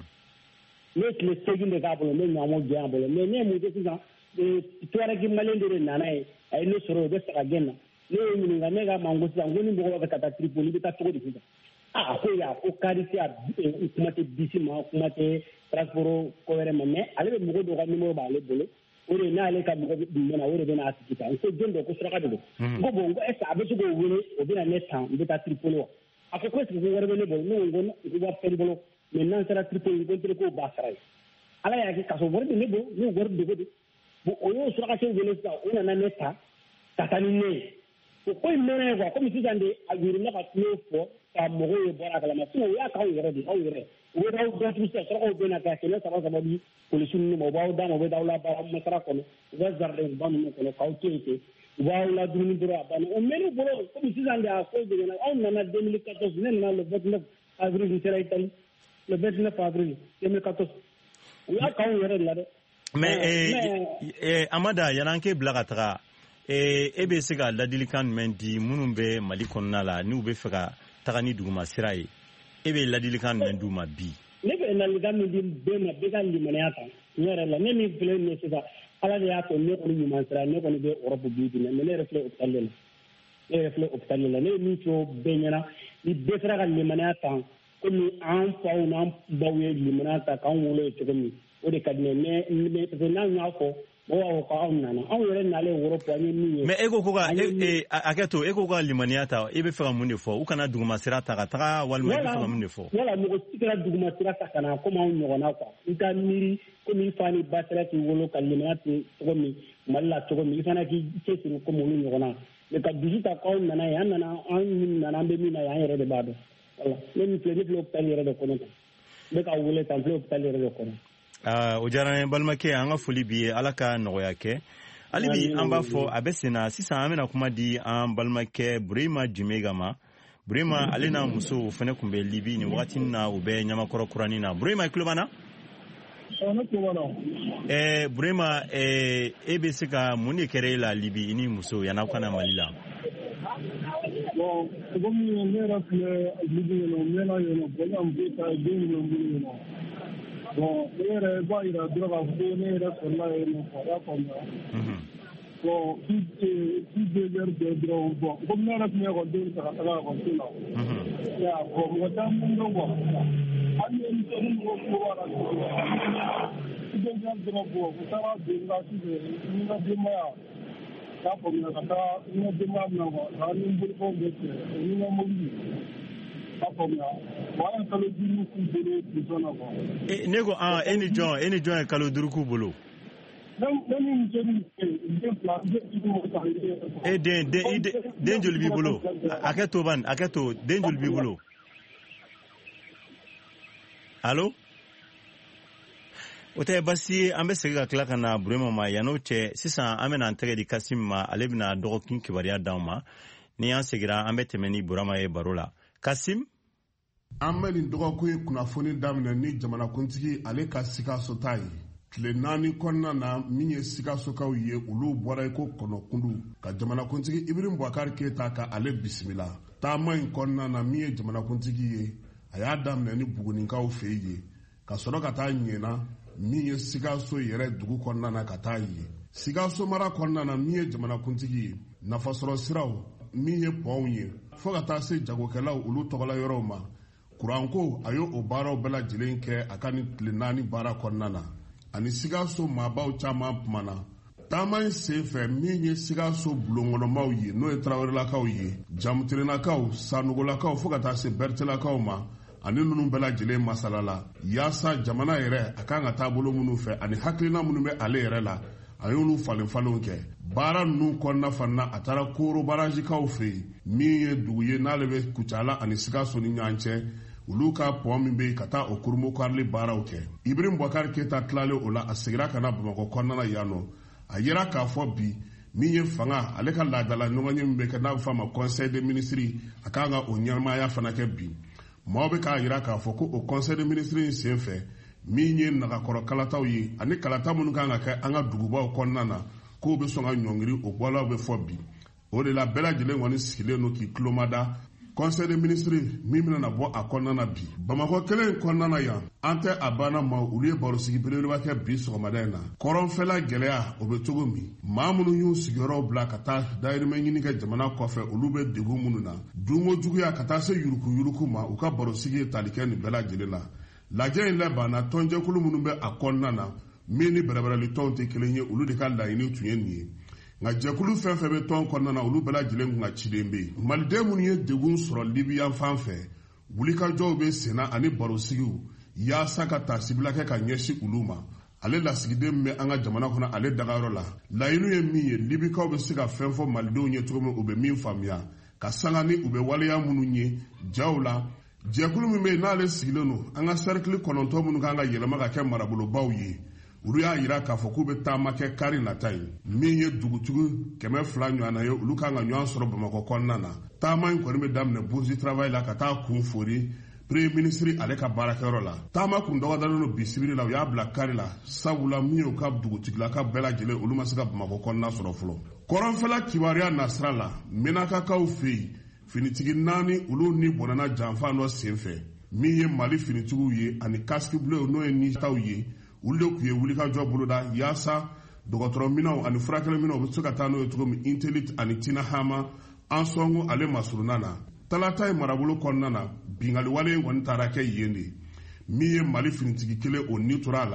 Speaker 10: ne ye tile 8 de k'a bolo ne ɲamɔ jɛ a bolo mais ne ye mun kɛ sisan Tuareg Malien de nana ye a ye ne sɔrɔ o bɛ saga gɛn na ne ye ɲininka ne k'a ma n ko sisan ko ni mɔgɔ bɛ ka taa Tripoli i bɛ taa cogo di sisan a ko ya ko kari tɛ kuma tɛ bisi ma kuma tɛ transport ko wɛrɛ ma mais ale bɛ mɔgɔ dɔ ka numéro b'ale bolo o de n'ale ka mɔgɔ bɛ na o de bɛ n'a sigi tan n ko jɔn dɔ ko suraka de don n ko bon n ko est ce que a bɛ se k'o wele o bɛ na ne tan n bɛ taa Tripoli wa a ko est ce que ko wɛrɛ bɛ ne bolo ne ko n ko wari tɛ n bolo mais n'an sera Tripoli n ko n tɛ k'o b'a sara ye ala y'a kɛ k'a sɔrɔ wari bɛ ne bolo ne wari dogo de bon o y'o surakakɛ wele sisan o nana ne ta ka taa ni ne ye o ko in mɛnna ye quoi komi sisan de a yurina ka kuma fɔ ka mɔgɔw ye bɔra a kalama sinon o y'a k'aw yɛrɛ de aw yɛrɛ u bɛ aw datugu sisan surakaw bɛ na ka 300 di polisi ninnu ma u b'aw d'a ma u bɛ d'aw la baara masara kɔnɔ u bɛ jardin ba ninnu kɔnɔ k'aw to yen ten u b'aw la dumuni dɔrɔn a banna o mɛnni bolo komi sisan de a ko jiginna aw nana 2014 ne nana le 29 avril n sera Italie le 29 avril 2014 u y'a k'aw yɛrɛ de la dɛ.
Speaker 4: mais Amada yan'an k'e bila ka taga e bɛ se ka ladilikan jumɛn di minnu bɛ Mali kɔnɔna la n'u bɛ fɛ ka taga ni duguma sira ye e bɛ ladilikan jumɛn d'u ma bi?
Speaker 10: ne bɛ ladilikan min di bɛɛ ma bɛɛ ka limaniya ta ne yɛrɛ la ne min filɛ nin ye sisan ala de y'a to ne kɔni ɲuman sira ne kɔni bɛ Europe bi bi mais ne yɛrɛ filɛ hôpital la ne ye min fɔ bɛɛ ɲɛna ni bɛɛ sera ka limaniya ta komi an faw n'an baw ye limaniya ta k'an wolo ye cogo min o de ka di ne mais parce que n'an y'a fɔ o ko aw nana aw yɛrɛ nalen Europe an ye min ye
Speaker 4: mais ego ko ka aketo ego ko limaniya ta e be fɛ ka mun de fɔ u kana duguma sira ta ka taga walima e be fɛ ka mun de fɔ
Speaker 10: wala mɔgɔ si kɛra duguma sira ta kana comme anw ɲɔgɔnna quoi i ka miiri comme i fa ni ba sera k'i wolo ka limaniya ten cogo min Mali la cogo min i fana k'i cɛsiri comme olu ɲɔgɔnna mais ka dusu ta k'aw nana yan an bɛ min na yan an yɛrɛ de b'a dɔn voilà ne filɛ hôpital yɛrɛ de kɔnɔ ne ka wele tan filɛ hôpital yɛrɛ de kɔnɔ
Speaker 4: o diyara n ye balimakɛ an ka foli b'i ye ala ka nɔgɔya kɛ hali bi an b'a fɔ a bɛ sen na sisan an bɛna kuma di an balimakɛ Burema Jumega ma Burema ale n'a muso fana tun bɛ Libi nin wagati na u bɛ Ɲamakɔrɔ kuranin na Burema i tulo b'an na Burema e bɛ se ka mun de kɛra e la Libi i ni muso yan'aw kana Mali la
Speaker 11: bon komi ne yɛrɛ filɛ Libi yen nɔ n mɛnna yen nɔ bon n bɛ taa den min bɛ n bolo yen nɔ bon ne yɛrɛ b'a yira dɔrɔn k'a fɔ ko ne yɛrɛ sɔrɔla yen nɔ quoi y'a faamuya bon si 2 heures bɛɛ dɔrɔn bon komi ne yɛrɛ tun bɛ ekɔliden ta ka taga ekɔliso la bon mɔgɔ caman dɔn quoi hali ni denmisɛnnin mɔgɔ ko b'a la 2 heures dɔrɔn bon u taara don ka sufɛ ni ka denbaya y'a faamuya ka taa ni ka denbaya minɛ quoi ka ni bolifɛnw bɛ cɛ ni ka mobili y'a faamuya bon an ye kalo 5 k'u bolo prison na quoi.
Speaker 4: Ne ko e ni jɔn ye kalo 5 k'u bolo. Den joli b'i bolo hakɛ to den joli b'i bolo allo o tɛ basi ye an bɛ segin ka tila ka na Burema ma yan'o cɛ sisan an bɛna an tɛgɛ di Kasim ma ale bɛna dɔgɔkin kibaruya d'anw ma ni an segira an bɛ tɛmɛ ni Burama ye baro la Kasim
Speaker 12: an bɛ nin dɔgɔkun ye kunnafoni daminɛ ni jamanakuntigi ale ka Sikaso ta ye tile 4 kɔnɔna na min ye Sikasokaw ye olu bɔra iko kɔnɔkundu ka jamanakuntigi Ibrahim Boubacar Keita ka ale bisimila taama in kɔnɔna na min ye jamanakuntigi ye a y'a daminɛ ni Bugunikaw fɛ ye ka sɔrɔ ka taa ɲɛna min ye Sikaso yɛrɛ dugu kɔnɔna na ka taa ye Sikaso mara kɔnɔna na min ye jamanakuntigi ye nafasɔrɔ siraw min ye pɔnw ye fo ka taa se jagokɛlaw olu tɔgɔla yɔrɔw ma kuranko a y'o baaraw bɛɛ lajɛlen kɛ a ka ni tile 4 baara kɔnɔna na ani Sikaso maabaw caman kumana taama in senfɛ min ye Sikaso bulongɔnɔmaw ye n'o ye Tarawelelakaw ye Jamutirenakaw Sanugolakaw fo ka taa se Bertelakaw ma ani ninnu bɛɛ lajɛlen masalala yaasa jamana yɛrɛ a kan ka taabolo minnu fɛ ani hakilina minnu bɛ ale yɛrɛ la a y'olu falenfalenw kɛ baara ninnu kɔnɔna fana a taara Koro barajikaw fɛ yen min ye dugu ye n'ale bɛ Kucala ani Sikaso ni ɲɔgɔn cɛ olu ka pɔn min bɛ ka taa o Kurumokarili baaraw kɛ Ibrahim Boubacar Keita tilalen o la a segira ka na Bamakɔ kɔnɔna yan nɔ a yera k'a fɔ bi min ye fanga ale ka laadala ɲɔgɔn ye min bɛ kɛ n'a bɛ fɔ a ma Conseil des ministres a kan ka o ɲɛnamaya fana kɛ bi maaw bɛ k'a yira k'a fɔ ko o Conseil des ministres in senfɛ min ye nagakɔrɔ kalataw ye ani kalata minnu kan ka kɛ an ka dugubaw kɔnɔna na k'o bɛ sɔn ka ɲɔngiri o bɔlaw bɛ fɔ bi o de la bɛɛ lajɛlen kɔni sigilen don k'i tulomada Conseil des ministres min bɛna bɔ a kɔnɔna na bi Bamakɔ kelen in kɔnɔna na yan an tɛ a banna ma olu ye barosigi belebeleba kɛ bi sɔgɔmada in na kɔrɔnfɛla gɛlɛya o bɛ cogo min maa minnu y'u sigiyɔrɔw bila ka taa dayirimɛ ɲini kɛ jamana kɔfɛ olu bɛ degun minnu na dunko juguya ka taa se yurukuyuruku ma u ka barosigi ye tali kɛ nin bɛɛ lajɛlen la lajɛ in labanna tɔnjɛkulu minnu bɛ a kɔnɔna na min ni bɛrɛbɛrɛli tɔnw tɛ kelen ye olu de ka laɲini tun ye nin ye nka jɛkulu fɛn fɛn bɛ tɔn kɔnɔna na olu bɛɛ lajɛlen kun ka ciden bɛ yen maliden minnu ye degun sɔrɔ Libiya fan fɛ wulikajɔw bɛ senna ani barosigiw yaasa ka tasibila kɛ ka ɲɛsin olu ma ale lasigiden bɛ an ka jamana kɔnɔ ale dagayɔrɔ la laɲini ye min ye Libikaw bɛ se ka fɛn fɔ malidenw ye cogo min u bɛ min faamuya ka sanga ni u bɛ waleya minnu ye jaw la jɛkulu min bɛ yen n'ale sigilen don an ka cercle 9 minnu kan ka yɛlɛma ka kɛ marabolobaw ye olu y'a yira k'a fɔ k'u bɛ taama kɛ kari nata ye min ye dugutigi 200 ɲɔgɔnna ye olu kan ka ɲɔgɔn sɔrɔ Bamakɔ kɔnɔna na taama in kɔni bɛ daminɛ Bourgi Travail la ka taa kun fori Premier ministre ale ka baarakɛyɔrɔ la taama kun dɔgɔdalen don bi sibiri la u y'a bila kari la sabula min y'u ka dugutigila ka bɛɛ lajɛlen olu ma se ka Bamakɔ kɔnɔna sɔrɔ fɔlɔ kɔrɔnfɛla kibaruya nasira la Menakakaw fɛ yen finitigi 4 olu ni bɔnana janfan dɔ senfɛ min ye Mali finitigiw ye ani casque bleu n'o ye Nigitaw ye olu de tun ye wulikajɔ boloda yaasa dɔgɔtɔrɔminɛw ani furakɛliminɛw bɛ se ka taa n'o ye cogo min Intellit ani Tinahama an sɔngo ale masuruna na talata ye marabolo kɔnɔna na bingaliwale kɔni taara kɛ yen de min ye Mali finitigi kelen o ni tora a la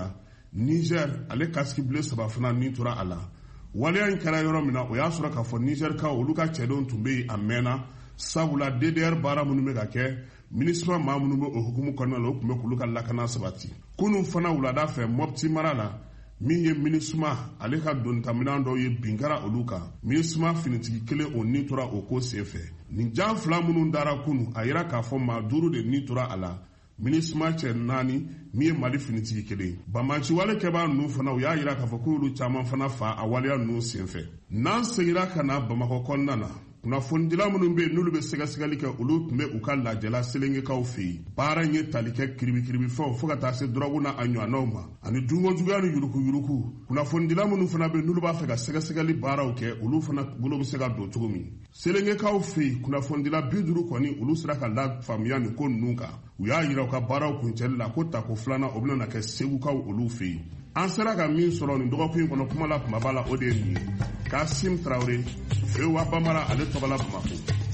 Speaker 12: Niger ale casque bleu saba fana ni tora a la waleya in kɛra yɔrɔ min na o y'a sɔrɔ k'a fɔ Niger ka olu ka cɛdenw tun bɛ yen a mɛnna sabula DDR baara minnu bɛ ka kɛ MINUSMA maa minnu bɛ o hukumu kɔnɔna la o tun bɛ k'olu ka lakana sabati kunun fana wulada fɛ Mopti mara la min ye MINUSMA ale ka donitaminɛ dɔw ye bin kɛra olu kan MINUSMA finitigi kelen o ni tora o ko senfɛ nin jan fila minnu dara kunun a yira k'a fɔ maa 5 de ni tora a la MINUSMA cɛ 4 min ye Mali finitigi kelen Bamaci wale kɛbaa ninnu fana u y'a yira k'a fɔ k'olu caman fana fa a waleya ninnu senfɛ n'an segira ka na Bamakɔ kɔnɔna na kunnafonidila minnu bɛ yen n'olu bɛ sɛgɛsɛgɛli kɛ olu tun bɛ u ka lajɛla selengekaw fɛ yen baara in ye tali kɛ kiribikiribifɛnw fo ka taa se dɔrɔgu n'a a ɲɔgɔnnaw ma ani dunkojuguya ni yurukuyuruku kunnafonidila minnu fana bɛ yen n'olu b'a fɛ ka sɛgɛsɛgɛli baaraw kɛ olu fana bolo bɛ se ka don cogo min selengekaw fɛ yen kunnafonidila 50 kɔni olu sera ka lafaamuya nin ko ninnu kan u y'a yira u ka baaraw kuncɛli la ko tako filanan o bɛna kɛ segukaw olu fɛ yen an sera ka min sɔrɔ nin dɔgɔkun in kɔnɔ kuma la kumaba la o de ye nin ye Kasim Traoré Fewa Bamara ale tɔgɔ la Bamako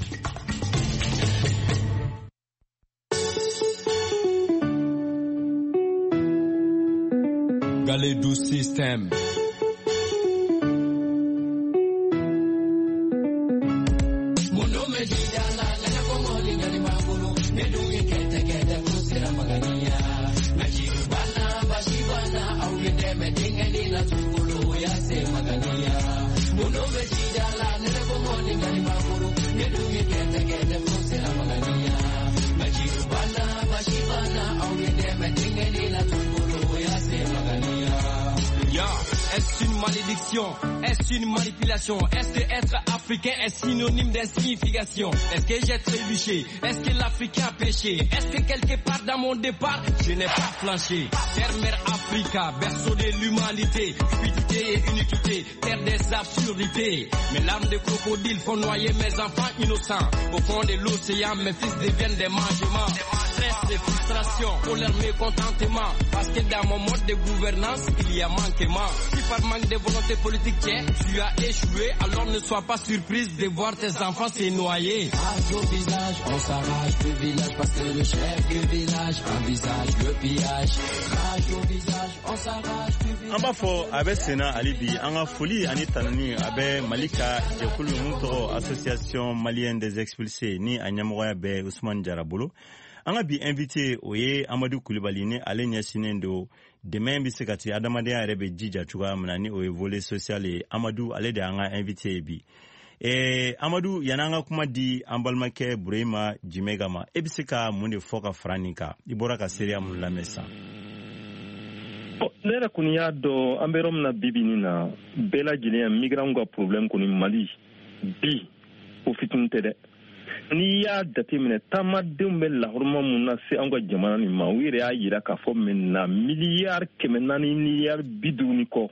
Speaker 13: Galedou System Est-ce une malédiction? Est-ce une manipulation? Est-ce que être africain est synonyme d'insignification? Est-ce que j'ai trébuché? Est-ce que l'Africain a péché? Est-ce que quelque part dans mon départ, je n'ai pas flanché? Terre, mère Africa, berceau de l'humanité, cupidité et iniquité, terre des absurdités. Mes larmes de crocodile font noyer mes enfants innocents. Au fond de l'océan, mes fils deviennent des mangements. Stress et frustration, colère, mécontentement. Parce que dans mon mode de gouvernance, il y a manquement. Si par manque de volonté politique, tu as échoué, alors ne sois pas surprise de voir tes enfants se noyer. Rage au visage, on s'arrache du village parce que le chef du village envisage le pillage. Rage au visage, on s'arrache du village.
Speaker 4: Amba fo abe sena alibi anga foli ani tanani abe Malika Jekulu Muto Association Malienne des Expulsés ni anyamoya be Ousmane Jarabolo. Anga bi invité oye Amadou Koulibaly ne ale nyasine ndo demain bi se kati adamade ya rebe jija chuga mnani oye volet social et Amadou ale de anga invité bi Amadou yananga kuma di ambalmake Burema Jimegama ebiseka munde foka franika ibora ka seria mun la mesa
Speaker 3: nera kunya do amberom na bibini na bela jile migrant ga problem kuni Mali bi o fitunte de ni ya date mine tamadenw bɛ lahoroma mun na se an ka jamana ni ma u yɛrɛ y'a yira k'a fɔ maintenant miliyari 400 miliyari 50 kɔ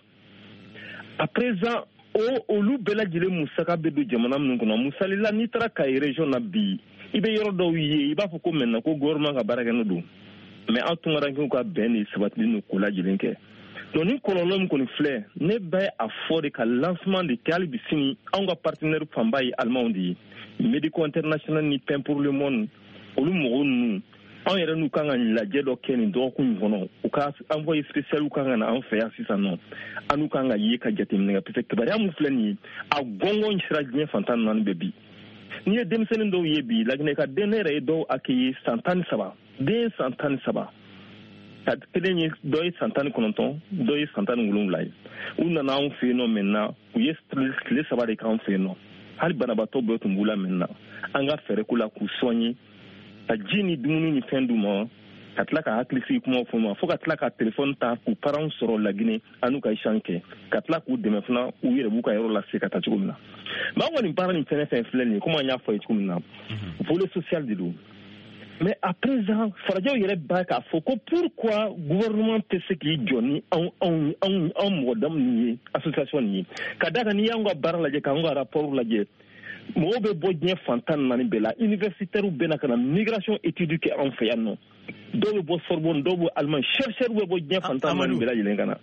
Speaker 3: à présent olu bɛɛ lajɛlen musaka bɛ don jamana minnu kɔnɔ musalila n'i taara Kayi région na bi i bɛ yɔrɔ dɔw ye i b'a fɔ ko maintenant ko gouvernement ka baara kɛ n'o don mais an tunkarankew ka bɛn de sabatilen don ko lajɛlen kɛ donc ni kɔlɔlɔ min kɔni filɛ ne bɛ a fɔ de ka lancement de kɛ hali bi sini an ka partenaire fanba ye Allemand de ye Médico International ni Pain pour le Monde olu mɔgɔw ninnu an yɛrɛ n'u kan ka lajɛ dɔ kɛ nin dɔgɔkun in kɔnɔ u ka envoyé spécial kan ka na an fɛ yan sisan nɔ an n'u kan ka ye ka jateminɛ kɛ parce que kibaruya min filɛ nin ye a gɔngɔn sera diɲɛ fan 14 bɛɛ bi n'i ye denmisɛnnin dɔw ye bi Laginɛ ka den ne yɛrɛ ye dɔw accueillir 113 den 113 ka kelen ye dɔ ye 119 dɔ ye 117 ye u nana anw fɛ yen nɔ maintenant u ye tile 3 de k'an fɛ yen nɔ hali banabaatɔ bɛɛ tun b'u la maintenant an ka fɛɛrɛ ko la k'u soigner ka ji ni dumuni ni fɛn d'u ma ka tila ka hakili sigi kumaw fɔ ma fo ka tila ka téléphone ta k'u parents sɔrɔ Laginɛ an n'u ka échange kɛ ka tila k'u dɛmɛ fana u yɛrɛ b'u ka yɔrɔ lase ka taa cogo min na mais an kɔni baara nin fɛn filɛ nin ye komi an y'a fɔ ye cogo min na volet social de don mais à présent farajɛw yɛrɛ b'a k'a fɔ ko pourquoi gouvernement tɛ se k'i jɔ ni anw mɔgɔ dam nin ye association nin ye ka da kan n'i y'anw ka baara lajɛ k'anw ka rapport lajɛ mɔgɔw bɛ bɔ diɲɛ fan 14 bɛɛ la universitaires bɛ na ka na migration étude kɛ anw fɛ yan nɔ dɔw bɛ bɔ Sorbonne dɔw bɛ Allemagne chercheurs bɛ bɔ diɲɛ fan 14 bɛɛ lajɛlen ka na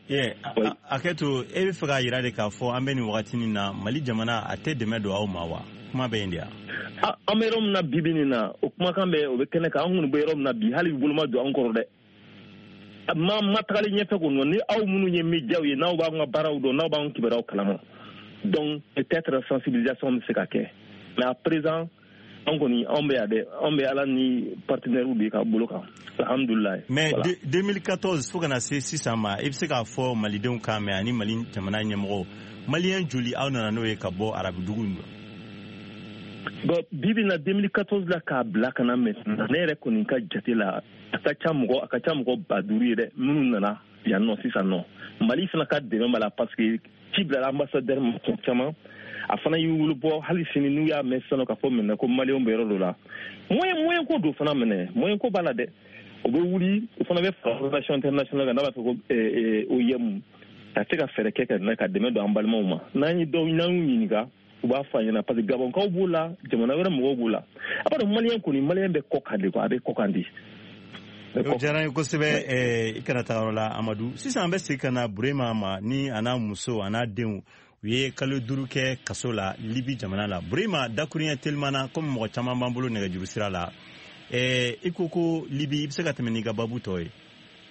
Speaker 4: aketo e bɛ fɛ ka yira de k'a fɔ an bɛ nin wagati nin na Mali jamana a tɛ dɛmɛ don aw ma wa kuma bɛ yen de yan
Speaker 3: an bɛ yɔrɔ min na bibi nin na o kumakan bɛ o bɛ kɛnɛ kan an kɔni bɛ yɔrɔ min na bi hali boloma don an kɔrɔ dɛ matali ɲɛfɛ ko ni aw minnu ye médiaw ye n'aw b'an ka baaraw dɔn n'aw b'an kibaruyaw kalama donc peut-être sensibilisation bɛ se ka kɛ mais à présent an kɔni an bɛ yan dɛ an bɛ ala ni partenaires de ka bolo kan alhamdulilayi.
Speaker 4: mais 2014 fo ka na se sisan ma i bɛ se k'a fɔ malidenw kan mɛn ani mali jamana ɲɛmɔgɔw maliyɛn joli aw nana n'o ye ka bɔ arabudugu in dɔn.
Speaker 3: bon bibi na 2014 la k'a bila ka na maintenant ne yɛrɛ kɔni ka jate la a ka ca mɔgɔ 5,000 ye dɛ minnu nana yan nɔ sisan nɔ mali fana ka dɛmɛ b'a la parce que ci bilala ambassadeur ma caman a fana y'i wolo bɔ hali sini n'u y'a mɛn sisan ka fɔ maintenant ko maliyɛnw bɛ yɔrɔ dɔ la moyen ko don fana minɛ moyen ko b'a la dɛ o bɛ wuli o fana bɛ fara relation internationale kan n'a b'a fɔ ko OIM ka se ka fɛɛrɛ kɛ ka dɛmɛ don an balimaw ma n'an y'u ɲininka u b'a fɔ ɲɛna parce que gabonkaw b'o la jamana wɛrɛ mɔgɔw b'o la a b'a dɔn maliyɛn kɔni maliyɛn bɛ kɔ kan de quoi a bɛ kɔ kan de.
Speaker 4: o diyara n ye kosɛbɛ i kana taa yɔrɔ la Amadu sisan an bɛ segin ka na Burema ma ni a n'a muso a n'a denw u ye kalo 5 kɛ kaso la Libi jamana la Burema dakuruɲɛ telimana komi mɔgɔ caman b'an bolo nɛgɛjuru sira la i ko Libi i bɛ se ka tɛmɛ n'i ka babu tɔ ye.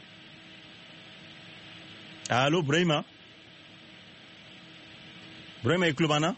Speaker 4: allo Burema i tulo b'an na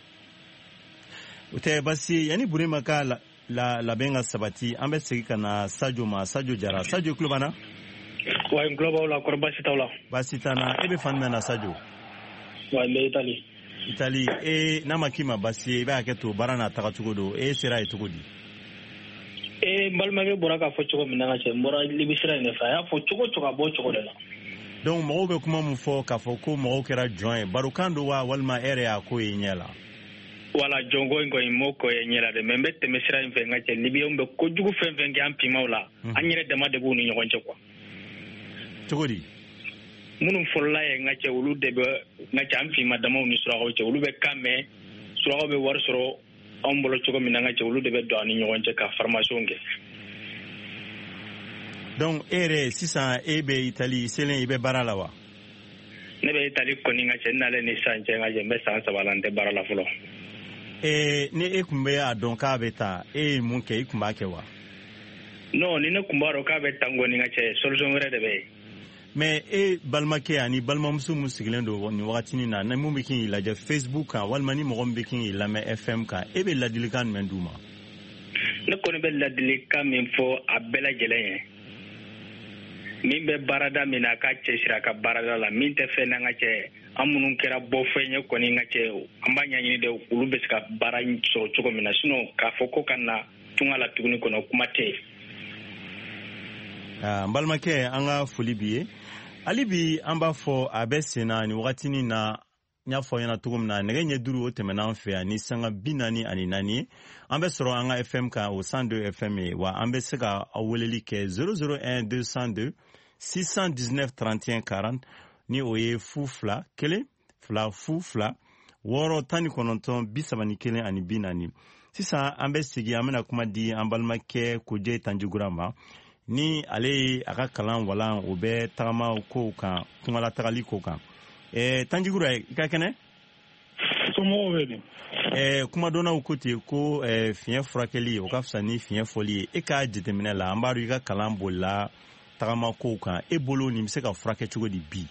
Speaker 4: o tɛ basi ye yanni Burema ka labɛn ka sabati an bɛ segin ka na Sadio ma Sadio Jara Sadio tulo b'an na.
Speaker 14: wa n tulo b'aw la kɔrɔ baasi t'aw la.
Speaker 4: baasi t'an na e bɛ fan jumɛn na Sadio.
Speaker 14: wa n bɛ Itali
Speaker 4: n'a ma k'i ma basi ye i b'a hakɛ to baara n'a taga cogo don sera ye cogo di.
Speaker 14: n balimakɛ bɔra k'a fɔ cogo min na ka cɛ n bɔra Libi sira in de fɛ a y'a fɔ cogo a b'o cogo de la.
Speaker 4: donc mɔgɔw bɛ kuma min fɔ k'a fɔ ko mɔgɔw kɛra jɔn ye barokan don wa walima e yɛrɛ y'a ko ye ɲɛ la.
Speaker 14: wala jɔnko in kɔni m'o ko ye ɲɛ la dɛ mais n bɛ tɛmɛ sira in fɛ n ka cɛ Libiyɛnw bɛ kojugu fɛn fɛn kɛ an pimaw la an yɛrɛ dama de b'u ni ɲɔgɔn cɛ quoi.
Speaker 4: cogo di.
Speaker 14: minnu fɔlɔla ye n ka cɛ olu de bɛ n ka cɛ an pima damaw ni surakaw cɛ olu bɛ kan mɛn surakaw bɛ wari sɔrɔ anw bolo cogo min na n ka cɛ olu de bɛ don an ni ɲɔgɔn cɛ ka formation kɛ.
Speaker 4: donc e yɛrɛ sisan e bɛ Itali selen i bɛ baara la wa.
Speaker 14: ne bɛ Itali kɔni n ka cɛ n nalen ni san cɛ n ka cɛ n bɛ san 3 la n tɛ baara la fɔlɔ.
Speaker 4: ni e tun bɛ a dɔn k'a bɛ taa e ye mun kɛ i tun b'a kɛ wa.
Speaker 14: non ni ne tun b'a dɔn k'a bɛ taa n kɔni n ka cɛ solution wɛrɛ de bɛ yen.
Speaker 4: mais e balimakɛ ani balimamuso min sigilen don nin wagatinin na ni mun bɛ k'i lajɛ Facebook kan walima ni mɔgɔ min bɛ k'i lamɛn FM kan e bɛ ladilikan jumɛn d'u ma.
Speaker 14: ne kɔni bɛ ladilikan min fɔ a bɛɛ lajɛlen ye min bɛ baarada min na a ka cɛsiri a ka baarada la min tɛ fɛn na n ka cɛ an minnu kɛra bɔfɛn ye kɔni n ka cɛ an b'a ɲɛɲini de olu bɛ se ka baara sɔrɔ cogo min na sinon k'a fɔ ko ka na tunga la tuguni kɔnɔ kuma tɛ yen.
Speaker 4: n balimakɛ an ka foli b'i ye hali bi an b'a fɔ a bɛ sen na nin wagatinin na n y'a fɔ ɲɛna cogo min na nɛgɛ ɲɛ 5 o tɛmɛna an fɛ yan ni sanga 44 ye an bɛ sɔrɔ an ka FM kan o 102 FM ye wa an bɛ se ka aw weleli kɛ 001 202 619 31 40 ni o ye 02 1 2 02 6 19 31 ani 40 sisan an bɛ sigi an bɛna kuma di an balimakɛ Koje Tanjigura ma ni ale ye a ka kalan walan o bɛ tagama kow kan kungalatagali kow kan Tanjigura i ka kɛnɛ.
Speaker 11: somɔgɔw bɛ di.
Speaker 4: kumadɔnnaw ko ten ko fiɲɛ furakɛli o ka fisa ni fiɲɛ fɔli ye e ka jateminɛ la an b'a dɔn i ka kalan bolila tagama kow kan e bolo nin bɛ se ka furakɛ cogo di bi.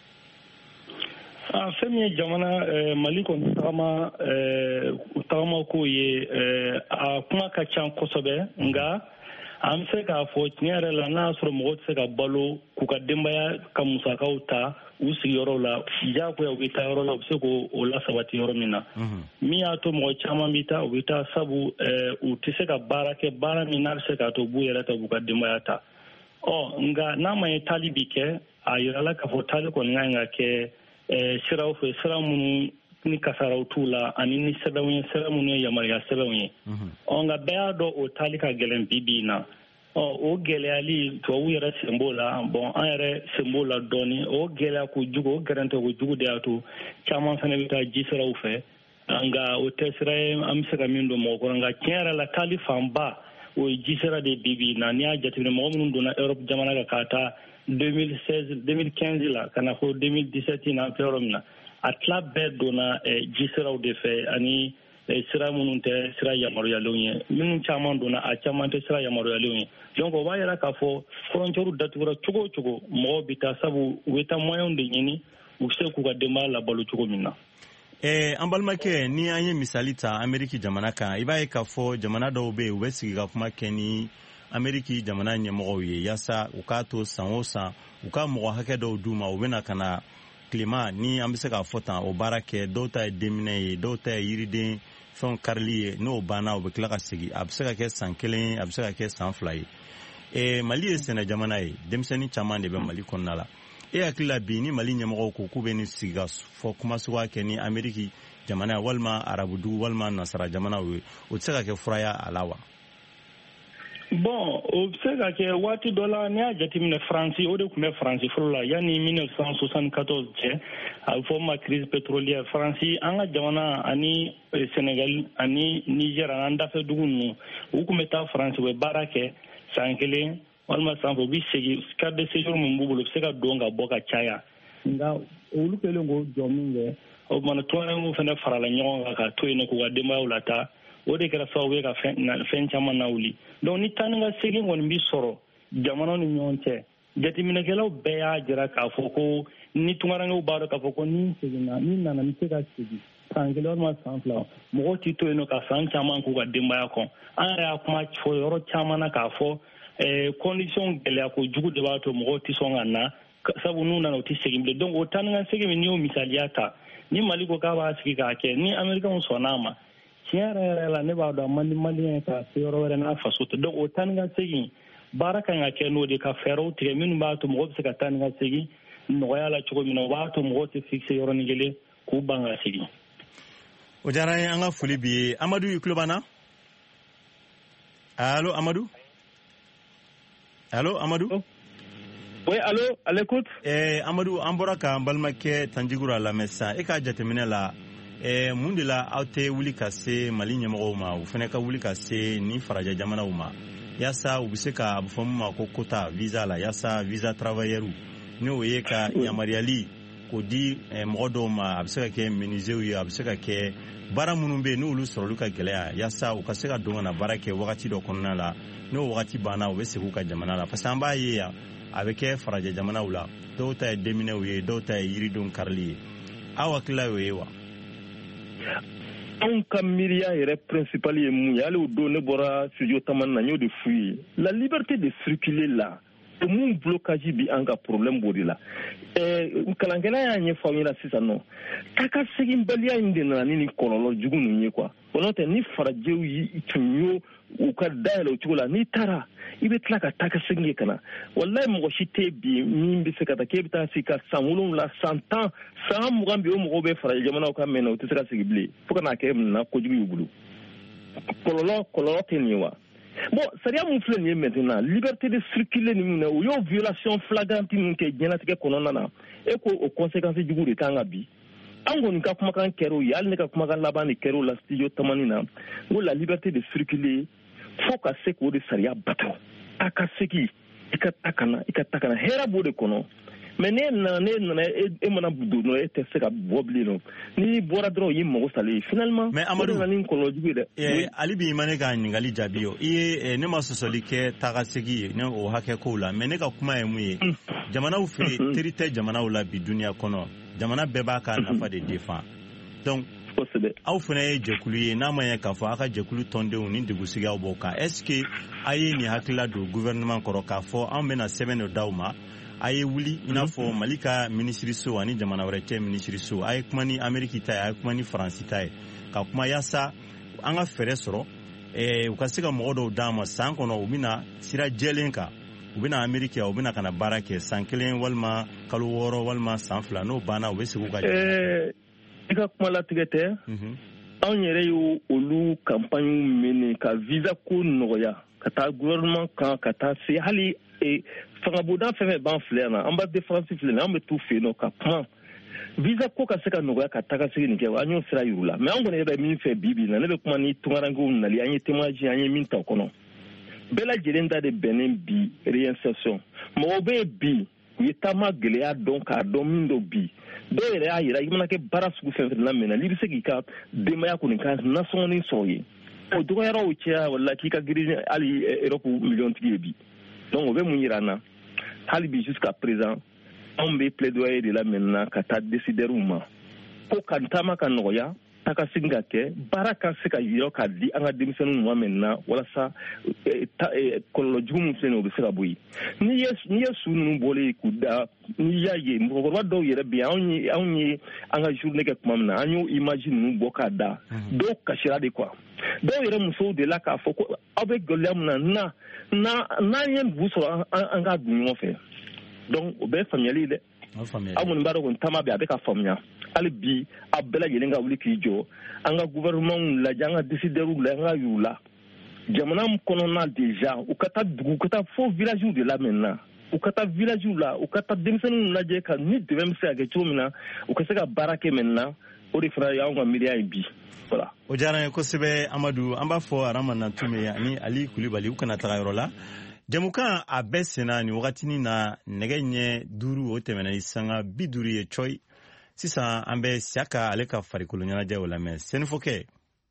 Speaker 11: fɛn min ye jamana Mali kɔni tagama kow ye a kuma ka ca kosɛbɛ nka an bɛ se k'a fɔ tiɲɛ yɛrɛ la n'a y'a sɔrɔ mɔgɔw tɛ se ka balo k'u ka denbaya ka musakaw ta u sigiyɔrɔw la diyagoya u bɛ taa yɔrɔ la u bɛ se k'o lasabati yɔrɔ min na min y'a to mɔgɔ caman bɛ taa u bɛ taa sabu u tɛ se ka baara kɛ baara min n'a bɛ se k'a to u b'u yɛrɛ ta u ka denbaya ta nka n'a ma ye taali bi kɛ a yirala k'a fɔ taali kɔni ka ɲi ka kɛ siraw fɛ sira minnu ni kasaraw t'u la ani ni sɛbɛnw ye sɛbɛn minnu ye yamaruya sɛbɛnw ye nka bɛɛ y'a dɔn o taali ka gɛlɛn bi na o gɛlɛyali tubabu yɛrɛ sen b'o la an yɛrɛ sen b'o la dɔɔni o gɛlɛya kojugu o gɛrɛntɛ kojugu de y'a to caman fana bɛ taa ji siraw fɛ nka o tɛ sira ye an bɛ se ka min don mɔgɔ kɔrɔ nka tiɲɛ yɛrɛ la taali fanba o ye ji sira de bi na n'i y'a jateminɛ mɔgɔ minnu donna Europe jamana kan ka taa 2015 la ka na fɔ 2017 na an filɛ yɔrɔ min na a tila bɛɛ donna ji siraw de fɛ ani
Speaker 14: sira minnu tɛ sira yamaruyalenw ye minnu caman donna a caman tɛ sira yamaruyalenw ye donc o b'a yira k'a fɔ frontière datugura cogo o cogo mɔgɔw bɛ taa sabu u bɛ taa moyens de ɲini u bɛ se k'u ka denbaya labalo cogo min na.
Speaker 4: An balimakɛ ni an ye misali ta Ameriki jamana kan i b'a ye k'a fɔ jamana dɔw bɛ yen u bɛ sigi ka kuma kɛ ni Ameriki jamana ɲɛmɔgɔw ye yaasa u k'a to san o san u ka mɔgɔ hakɛ dɔw d'u ma u bɛna ka na tilema ni an bɛ se k'a fɔ tan o baara kɛ dɔw ta ye deminɛ ye dɔw ta ye yiriden fɛnw karili ye n'o banna u bɛ tila ka segin a bɛ se ka kɛ san 1 a bɛ se ka kɛ san 2 ye. Mali ye sɛnɛ jamana ye denmisɛnnin caman de bɛ Mali kɔnɔna la e hakili la bi ni Mali ɲɛmɔgɔw ko k'u bɛ ni sigi ka fɔ kuma suguya kɛ ni Ameriki jamana walima arabudu walima nasara jamanaw ye o tɛ se ka kɛ furaya a la wa?
Speaker 14: Bon o bɛ se ka kɛ waati dɔ la n'i y'a jateminɛ Faransi o de tun bɛ Faransi fɔlɔ la yanni 1974 cɛ a bɛ fɔ o ma crise pétrolière Faransi an ka jamana ani Sénégal ani Niger an dafɛ dugu ninnu u tun bɛ taa Faransi u bɛ baara kɛ san 1 walima san 2 u bɛ segin carte de séjour min b'u bolo u bɛ se ka don ka bɔ ka caya nka olu kɛlen k'o jɔ min kɛ o kumana tɔnrɛnw fana farala ɲɔgɔn kan ka to yen k'u ka denbayaw lataa o de kɛra sababu ye ka fɛn caman lawuli donc ni taa ni ka segin kɔni bi sɔrɔ jamanaw ni ɲɔgɔn cɛ jateminɛkɛlaw bɛɛ y'a jira k'a fɔ ko ni tunkarankew b'a dɔn k'a fɔ ko ni seginna ni nana ni se ka segin san 1 walima san 2 mɔgɔw tɛ to yen ka san caman k'u ka denbaya kɔ an yɛrɛ y'a kuma fɔ yɔrɔ caman na k'a fɔ condition gɛlɛya kojugu de b'a to mɔgɔw tɛ sɔn ka na sabu n'u nana u tɛ segin bilen donc o taa ni ka segin min n'i y'o misaliya ta ni Mali ko k'a b'a sigi k'a kɛ ni Américains sɔnn'a ma tiɲɛ yɛrɛ la ne b'a dɔn a man di Maliyɛn ye ka se yɔrɔ wɛrɛ n'a faso tɛ donc o taa ni ka segin baara kan ka kɛ n'o de ka fɛɛrɛw tigɛ minnu b'a to mɔgɔw bɛ se ka taa ni ka segin nɔgɔya la cogo min na o b'a to mɔgɔw tɛ fixe yɔrɔnin kelen k'u ban ka segin.
Speaker 4: O diyara n ye an ka foli b'i ye Amadu i tulo b'an na? Allo Amadu? Allo Amadu?
Speaker 3: Oui, allo, à l'écoute.
Speaker 4: Amadu an bɔra k'an balimakɛ Tanjigura lamɛn sisan e ka jateminɛ la mun de la aw tɛ wuli ka se Mali ɲɛmɔgɔw ma u fana ka wuli ka se ni farajɛ jamanaw ma yaasa u bɛ se ka fɔ min ma ko quota visa la yaasa visa travailleur n'o ye ka yamaruyali k'o di mɔgɔ dɔw ma a bɛ se ka kɛ menuisiers ye a bɛ se ka kɛ baara minnu bɛ yen n'olu sɔrɔli ka gɛlɛya yaasa u ka se ka don ka na baara kɛ wagati dɔ kɔnɔna la n'o wagati banna u bɛ segin u ka jamana la parce que an b'a ye yan a bɛ kɛ farajɛ jamanaw la dɔw ta ye deminɛw ye dɔw ta ye yiridenw karili ye aw hakilila y'o ye wa?
Speaker 3: Anw ka miiriya yɛrɛ principal ye mun ye hali o don ne bɔra studio tamani na n y'o de f'u ye la liberté de circuler la o mun blocage bi an ka problème b'o de la kalankɛla y'a ɲɛfɔ aw ɲɛna sisan nɔ taa ka seginbaliya in de nana ni nin kɔlɔlɔ jugu ninnu ye quoi o n'o tɛ ni farajɛw tun y'o u ka dayɛlɛ o cogo la n'i taara i bɛ tila ka taa ka segin kɛ ka na walayi mɔgɔ si tɛ bi min bɛ se ka taa k'e bɛ taa sigi ka san 7 san 10 san 20 bi o mɔgɔw bɛ farajɛ jamanaw ka mɛn na o tɛ se ka sigi bilen fo ka n'a kɛ na kojugu y'u bolo kɔlɔlɔ tɛ nin ye wa bon sariya mun filɛ nin ye maintenant liberté de circuler ni mun na o y'o violation flagrante min kɛ diɲɛlatigɛ kɔnɔna na e ko o conséquences jugu de kan ka bi an kɔni ka kumakan kɛr'o ye hali ne ka kumakan laban de kɛr'o la studio tamani na ko la liberté de circuler fo ka se k'o de sariya bato a ka segin i ka ta ka na hɛrɛ b'o de kɔnɔ mais ne nana e mana don dɔrɔn e tɛ se ka bɔ bilen nɔ n'i bɔra dɔrɔn o y'i mago salen ye finalement
Speaker 4: mais Amadu
Speaker 3: nana ni kɔlɔlɔ jugu ye dɛ
Speaker 4: hali bi i ma ne ka ɲininkali jaabi o i ye ne ma sɔsɔli kɛ taga segin ye ne o hakɛ kow la mais ne ka kuma ye mun ye jamanaw fɛ teri tɛ jamanaw la bi duniya kɔnɔ jamana bɛɛ b'a ka nafa de défend donc aw fana ye jɛkulu ye n'a ma ɲɛ k'a fɔ aw ka jɛkulu tɔndenw ni degusigiyaw b'o kan est ce que a ye nin hakilila don gouvernement kɔrɔ k'a fɔ an bɛna sɛbɛn dɔ d'aw ma a ye wuli i n'a fɔ Mali ka minisiriso ani jamana wɛrɛ cɛ minisiriso a ye kuma ni Ameriki ta ye a ye kuma ni Faransi ta ye ka kuma yaasa an ka fɛɛrɛ sɔrɔ u ka se ka mɔgɔ dɔw d'an ma san kɔnɔ u bɛna sira jɛlen kan u bɛna Ameriki u bɛna ka na baara kɛ san 1 walima kalo 6 walima san 2 n'o banna u bɛ segin u ka
Speaker 3: i ka kuma latigɛ tɛ anw yɛrɛ ye olu campagne mene ka visa ko nɔgɔya ka taa gouvernement kan ka taa se hali fangabonda fɛn fɛn b'an filɛ yan na an b'a différence filɛ nin an bɛ t'u fɛ yen nɔ ka kuma visa ko ka se ka nɔgɔya ka taa ka segin nin kɛ an y'o sira yir'u la mais an kɔni yɛrɛ min fɛ bi na ne bɛ kuma ni tunkarankew nali an ye témoignage an ye min ta o kɔnɔ bɛɛ lajɛlen ta de bɛnnen bi réinsertion mɔgɔw bɛ yen bi u ye taama gɛlɛya dɔn k'a dɔn min dɔ bi dɔw yɛrɛ y'a yira i mana kɛ baara sugu fɛn fɛn lamɛnna n'i bɛ se k'i ka denbaya kɔni ka nasɔngɔnin sɔrɔ ye o dɔgɔyara o cɛya wala k'i ka girin hali Europe miliyɔntigi ye bi donc o bɛ mun yira an na hali bi jusqu'à présent anw bɛ plaidoyer de la maintenant ka taa décideurs ma ko ka taama ka nɔgɔya ta ka segin ka kɛ baara ka se ka yɔrɔ ka di an ka denmisɛnninw ma maintenant walasa kɔlɔlɔ jugu min filɛ nin ye o bɛ se ka bɔ yen n'i ye su ninnu bɔlen k'u da n'i y'a ye mɔgɔkɔrɔba dɔw yɛrɛ bɛ yen anw ye an ka journée kɛ tuma min na an y'o image ninnu bɔ k'a da dɔw kasira de quoi dɔw yɛrɛ musow de la k'a fɔ ko aw bɛ gɛlɛya min na n'an ye bu sɔrɔ an k'a dun ɲɔgɔn fɛ donc o bɛɛ ye faamuyali ye dɛ aw minnu b'a dɔn ko taama bɛ a bɛ ka faamuya hali bi a bɛɛ lajɛlen ka wuli k'i jɔ an ka gouvernement lajɛ an ka décideurs lajɛ an ka y'u la jamana kɔnɔna déjà u ka taa dugu u ka taa fo village de la maintenant u ka taa village la u ka taa denmisɛnninw lajɛ ka ni dɛmɛ bɛ se ka kɛ cogo min na u ka se ka baara kɛ maintenant o de fana y'anw ka miiriya ye bi voilà.
Speaker 4: O diyara n ye kosɛbɛ Amadu an b'a fɔ Arama Nantume ani Ali Kulibali u kana taga yɔrɔ la jamukan a bɛɛ senna nin wagatinin na nɛgɛ ɲɛ 5 o tɛmɛna ni sanga 50 ye coy sisan an bɛ Siaka ale ka farikolo ɲɛnajɛ o lamɛn Senifokɛ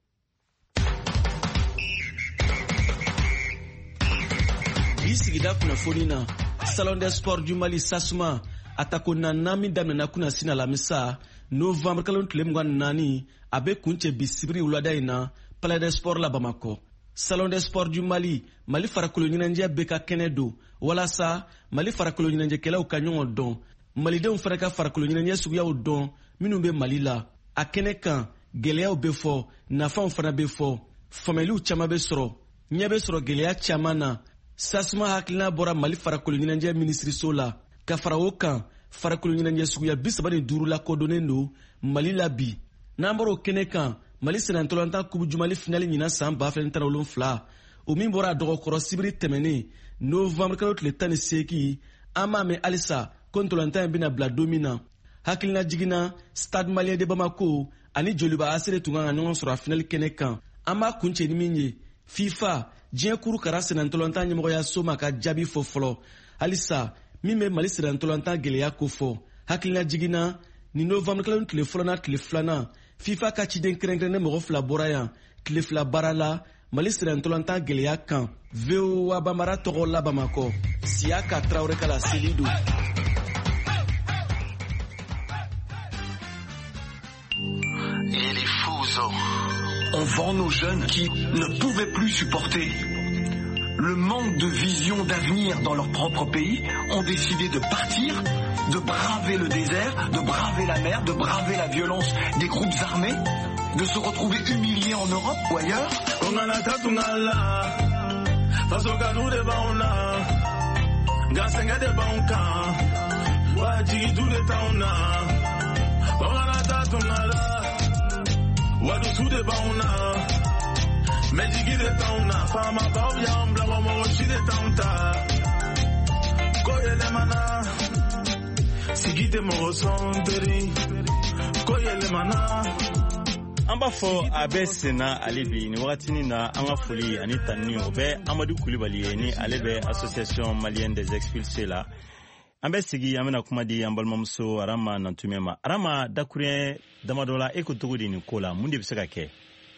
Speaker 15: bi sigida kunnafoni na Salon des Sports du Mali Sasuma atako na min daminɛna kuna sina lamisa Novembre kalo tile 24 a bɛ kuncɛ bi sibiri wulada in na Palais des Sports la Bamako. Salon des Sports du Mali Mali farakolo ɲɛnajɛ bɛ ka kɛnɛ don walasa Mali farakolo ɲɛnajɛkɛlaw ka ɲɔgɔn dɔn Malidenw fana ka farakolo ɲɛnajɛ suguyaw dɔn minnu bɛ Mali la a kɛnɛ kan gɛlɛyaw bɛ fɔ nafanw fana bɛ fɔ faamuyaliw caman bɛ sɔrɔ ɲɛ bɛ sɔrɔ gɛlɛya caman na Sasuma hakilina bɔra Mali farakolo ɲɛnajɛ minisiriso la ka fara o kan farakolo ɲɛnajɛ suguya 35 la kodɔnnen don Mali la bi n'an bɔra o kɛnɛ kan Mali senatɔlanta kubu jumali finali ɲina san 2017 o min bɔra a dɔgɔkɔrɔ sibiri tɛmɛnen Novembre kalo tile 18 an b'a mɛn halisa ko ntɔlanta in bɛna bila don min na hakilina jiginna Stade Malien de Bamako ani Joliba Asere tun kan ka ɲɔgɔn sɔrɔ a finali kɛnɛ kan an b'a kuncɛ ni min ye FIFA diɲɛ kuru kara senatɔlanta ɲɛmɔgɔya so ma ka jaabi fɔ fɔlɔ halisa min bɛ Mali senatɔlanta gɛlɛya ko fɔ hakilina jiginna ni Novembre kalo tile fɔlɔ na tile filanan FIFA ka ciden kɛrɛnkɛrɛnnen mɔgɔ 2 bɔra yan tile 2 baara la Mali senatɔlanta gɛlɛya kan VOA Bambara tɔgɔ la Bamakɔ Siaka Traoré kala seli don.
Speaker 5: Et les fous, on vend nos jeunes qui ne pouvaient plus supporter le manque de vision d'avenir dans leur propre pays, ont décidé de partir, de braver le désert, de braver la mer, de braver la violence des groupes armés, de se retrouver humiliés en Europe ou ailleurs.
Speaker 6: Mejigi de tauna, fama bauyam, blama mochi de taunta. Koyele mana, sigite mo sonderi. Koyele mana.
Speaker 4: An b'a fɔ a bɛ senna ale bi ni wagatinin na an ka foli ani tanni o bɛ Amadu Kulibali ye ni ale bɛ Association Malienne des Expulsés la an bɛ sigi an bɛna kuma di an balimamuso Arama Nantume ma. Arama dakurɲɛ damadɔ la e ko cogo di nin ko la mun de bɛ se ka kɛ?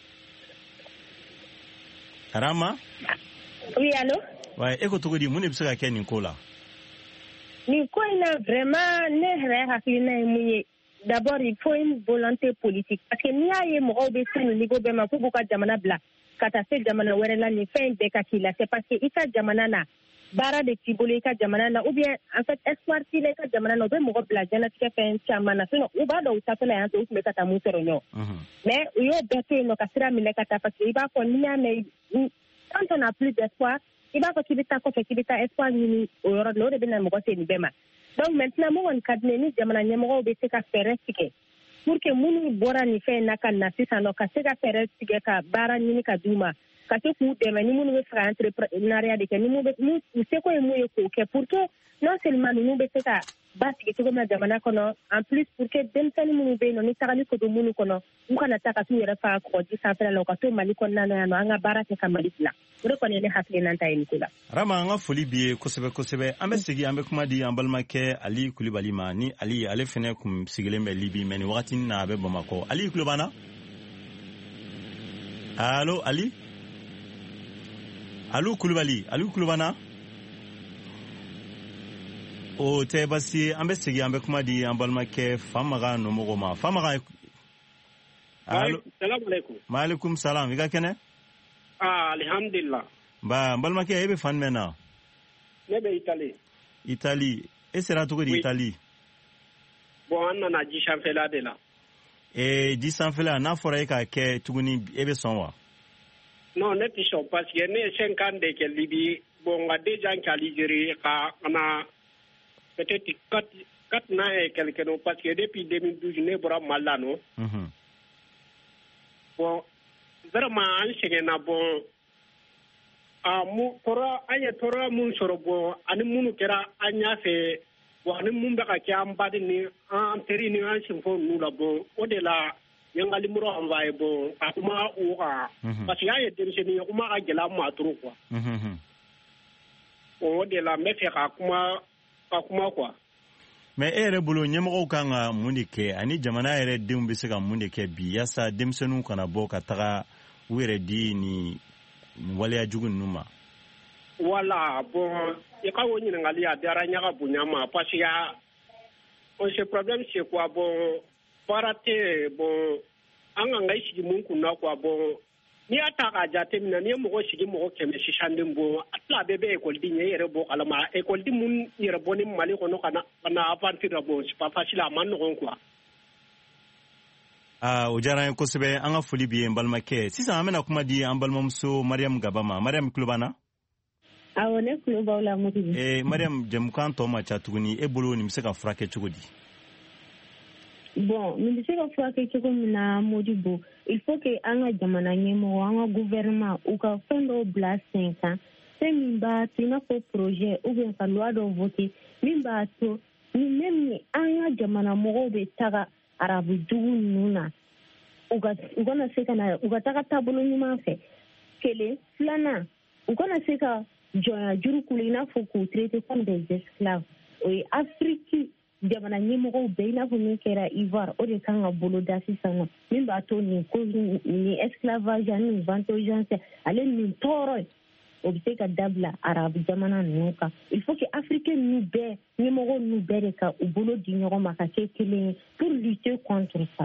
Speaker 4: Arama?
Speaker 16: Oui, allô?
Speaker 4: Ouais, e ko cogo di mun de bɛ se ka kɛ nin ko la?
Speaker 16: Nin ko in na vraiment ne yɛrɛ hakilina ye mun ye d'abord il faut une volonté politique parce que n'i y'a ye mɔgɔw bɛ se nin niveau bɛɛ ma k'u b'u ka jamana bila ka taa se jamana wɛrɛ la nin fɛn in bɛɛ ka k'i la c'est parce que i ka jamana na baara de t'i bolo i ka jamana na ou bien en fait espoir t'i la i ka jamana na u bɛ mɔgɔ bila diɲɛlatigɛ fɛn caman na sinon u b'a dɔn u taatɔla yan fɛ u tun bɛ ka taa mun sɔrɔ ɲɔgɔn mais u y'o bɛɛ to yen nɔ ka sira minɛ ka taa parce que i b'a fɔ n'i y'a mɛn quand on n'a plus d'espoir i b'a fɔ k'i bɛ taa kɔfɛ k'i bɛ taa espoir ɲini o yɔrɔ de la o de bɛ na mɔgɔ se nin bɛɛ ma donc maintenant mun kɔni ka di ne ni jamana ɲɛmɔgɔw bɛ se ka fɛɛrɛ tigɛ pour que minnu bɔra nin fɛn na ka na sisan nɔ ka se ka fɛɛrɛ tigɛ ka baara ɲini ka d'u ma ka se k'u dɛmɛ ni minnu bɛ fɛ ka entreprenariat de kɛ ni u seko ye mun ye k'o kɛ pour que non seulement ninnu bɛ se ka basigi cogo min na jamana kɔnɔ en plus pour que denmisɛnnin minnu bɛ yen nɔ ni tagali ko don minnu kɔnɔ u kana taa ka t'u yɛrɛ faga kɔgɔji sanfɛla la u ka to Mali kɔnɔna na yan nɔ an ka baara kɛ ka Mali dilan o de kɔni ye ne hakilinata ye nin ko la.
Speaker 4: Rama an ka foli b'i ye kosɛbɛ kosɛbɛ an bɛ segin an bɛ kuma di an balimakɛ Ali Kulibali ma ni Ali ale fɛnɛ kun sigilen bɛ Libi mais ni wagati na a bɛ Bamakɔ. Ali kulo b'an na? Allo Ali? Allo Kulibali, Ali kulo b'an na? O tɛ basi ye an bɛ segin an bɛ kuma di an balimakɛ Famaga Nomɔgɔ ma. Famaga allo
Speaker 17: salamu alaikum.
Speaker 4: Maaleykum salam i ka kɛnɛ?
Speaker 17: Alhamdulillah.
Speaker 4: Ba n balimakɛ e bɛ fan jumɛn na?
Speaker 17: Ne bɛ Italie.
Speaker 4: Italie e sera cogo di Italie?
Speaker 17: Bon an nana ji sanfɛla de la.
Speaker 4: Ji sanfɛla n'a fɔra e k'a kɛ tuguni e bɛ sɔn wa?
Speaker 17: Non ne tɛ sɔn parce que ne ye 5 ans de kɛ Libye bon nka déjà kɛ Algérie ka na peut-être 4 ans et quelques non parce que depuis 2012 ne bɔra Mali la non. Bon vraiment an sɛgɛnna bon an ye tɔɔrɔya mun sɔrɔ bon ani minnu kɛra an y'a fɛ bon ani mun bɛ ka kɛ an baden ni an teri ni an sinfɔ ninnu la bon o de la n ye n ka numéro envoyé bon ka kuma o kan parce que an ye denmisɛnnin ye kuma ka gɛlɛ an ma trop quoi o de la n bɛ fɛ ka kuma quoi.
Speaker 4: Mais e yɛrɛ bolo ɲɛmɔgɔw kan ka mun de kɛ ani jamana yɛrɛ denw bɛ se ka mun de kɛ bi yaasa denmisɛnninw kana bɔ ka taga u yɛrɛ di ni waleya jugu ninnu ma?
Speaker 17: Voilà bon i ka o ɲininkali a diyara n ye ka bonya ma parce que ce problème c'est quoi bon baara tɛ bon an kan ka i sigi mun kunna quoi bon n'i y'a ta k'a jateminɛ n'i ye mɔgɔ sigi mɔgɔ 100 den bon a tila bɛɛ bɛ école-den ye e yɛrɛ bɔ kalama école-den mun yɛrɛ bɔ ni Mali kɔnɔ ka na aventure la bon c'est pas facile a man nɔgɔn quoi.
Speaker 4: O diyara n ye kosɛbɛ an ka foli b'i ye n balimakɛ sisan an bɛna kuma di an balimamuso Mariam Gaba ma. Mariam tulo b'an na?
Speaker 16: Awɔ ne tulo b'aw la Modibo.
Speaker 4: Mariam jɛmukan tɔ ma ca tuguni e bolo nin bɛ se ka furakɛ cogo di?
Speaker 16: Bon nin bɛ se ka furakɛ cogo min na Modibo il faut que an ka jamana ɲɛmɔgɔ an ka gouvernement u ka fɛn dɔw bila sen kan fɛn min b'a to i n'a fɔ projet ou bien ka loi dɔw voter min b'a to ni même ni an ka jamana mɔgɔw bɛ taga arabu jugu ninnu na u kana se ka na u ka taga taabolo ɲuman fɛ kelen filanan u kana se ka jɔnya juru kulu i n'a fɔ k'u traiter comme des esclaves o ye Afrique jamana ɲɛmɔgɔw bɛɛ i n'a fɔ min kɛra Ivoire o de kan ka bolo da sisan nɔ min b'a to nin esclavage ni vengeance ale nin tɔɔrɔ o bɛ se ka dabila arabu jamana ninnu kan il faut que africain ninnu bɛɛ ɲɛmɔgɔ ninnu bɛɛ de ka u bolo di ɲɔgɔn ma ka kɛ kelen ye pour lutter contre ça.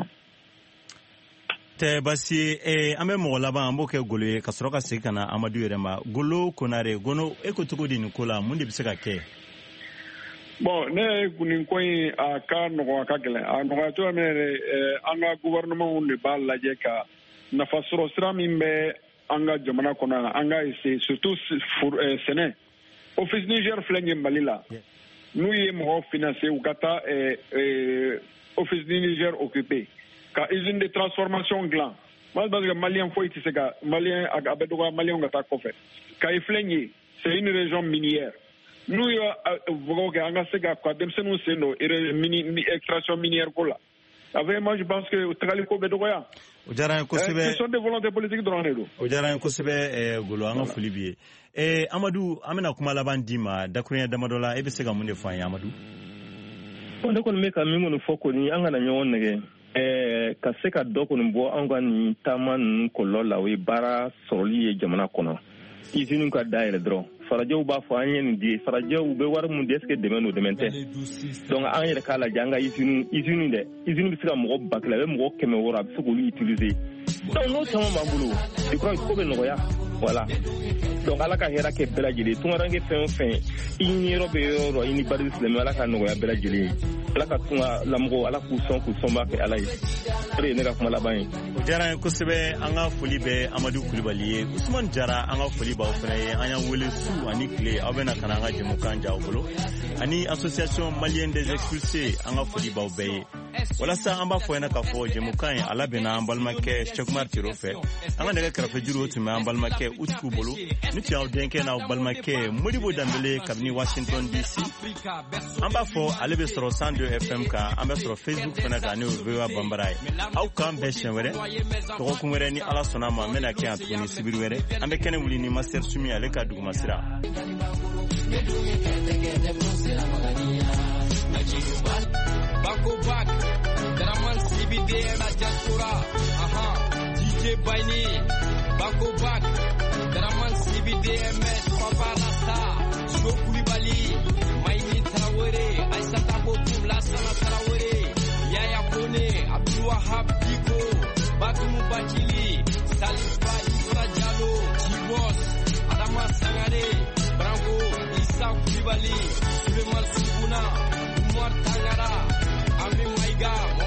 Speaker 4: Tɛ basi ye an bɛ mɔgɔ laban an b'o kɛ Golo ye ka sɔrɔ ka segin ka na Amadu yɛrɛ ma. Golo Konare Gono e ko cogo di nin ko la mun de bɛ se ka kɛ?
Speaker 18: Bon ne nin ko in a ka nɔgɔ a ka gɛlɛn a nɔgɔya cogoya min yɛrɛ an ka gouvernement de b'a lajɛ ka nafa sɔrɔ sira min bɛ an ka jamana kɔnɔ an ka essayer surtout sɛnɛ office Niger filɛ nin ye Mali la n'u ye mɔgɔw financer u ka taa office Niger occupé ka usine de transformation dilan parce que malien foyi tɛ se ka malien a bɛ dɔgɔya malien ka taa kɔfɛ Kayi filɛ nin ye c'est une région minière n'u ye mɔgɔw kɛ an ka se ka denmisɛnninw sen don extraction minière ko la avec moi je pense que tagali ko bɛ dɔgɔya.
Speaker 4: O diyara n ye kosɛbɛ.
Speaker 18: Question de volonté politique dɔrɔn de don.
Speaker 4: O diyara n ye kosɛbɛ Golo an ka foli b'i ye. Amadu an bɛna kuma laban d'i ma dakuruɲɛ damadɔ la e bɛ se ka mun de fɔ an ye Amadu?
Speaker 3: Ne kɔni bɛ ka min kɔni fɔ kɔni an kana ɲɔgɔn nɛgɛ ka se ka dɔ kɔni bɔ an ka nin taama ninnu kɔlɔlɔ la o ye baara sɔrɔli ye jamana kɔnɔ usine ka dayɛlɛ dɔrɔn farajɛw b'a fɔ an ye nin di farajɛw u bɛ wari mun di est-ce que dɛmɛ don dɛmɛ tɛ donc an yɛrɛ k'a lajɛ an ka usine dɛ usine bɛ se ka mɔgɔ 1000 a bɛ mɔgɔ 600 a bɛ se k'olu utiliser donc n'o caman b'an bolo je crois ko bɛ nɔgɔya voilà donc ala ka hɛrɛ kɛ bɛɛ lajɛlen tungaranke fɛn o fɛn i ɲɛyɔrɔ bɛ yɔrɔ yɔrɔ i ni bari silamɛ ala ka nɔgɔya bɛɛ lajɛlen ye ala ka tunga lamɔgɔw ala k'u sɔn b'a fɛ ala ye o de ye ne ka kuma laban ye.
Speaker 4: O diyara n ye kosɛbɛ an ka foli bɛ Amadu Kulibali ye Usman Jara an ka foli b'aw fana ye an y'an wele su ani tile aw bɛna ka na an ka jɛmukan ja aw bolo ani association malienne des expulsés an ka foli b'aw bɛɛ ye walasa an b'a fɔ ɲɛna k'a fɔ jɛmukan ye ala bɛna an balimakɛ Chekumar Tiro fɛ an ka nɛgɛ kɛrɛfɛ juru tun bɛ an balimakɛ Utiku bolo ni tun y'aw denkɛ n'aw balimakɛ Modibo Dambele kabini Washington DC an b'a fɔ ale bɛ sɔrɔ 102 FM kan an bɛ sɔrɔ Facebook fana kan n'o VOA Bambara ye aw k'an bɛɛ siɲɛ wɛrɛ dɔgɔkun wɛrɛ ni ala sɔnna ma an bɛna kɛ yan tuguni sibiri wɛrɛ an bɛ kɛnɛ wuli ni Master Sumi ale ka dugumasira
Speaker 13: Bako Bak, Draman CBDM Diaspora, DJ Baini, Bako Bak, Draman CBDMS, Papa Lassa, Shokuli Bali, Maini Traoré, Aïssata Bokoum, Lassana Traoré, Yaya Kone, Abdou Wahab Diko, Bakoumou Bachili, Salifa Ifra Diallo, Chibos, Adama Sangare, Branco, Issa Koulibaly, Suleiman Soubouna, Umar Tangara, Ami Maiga,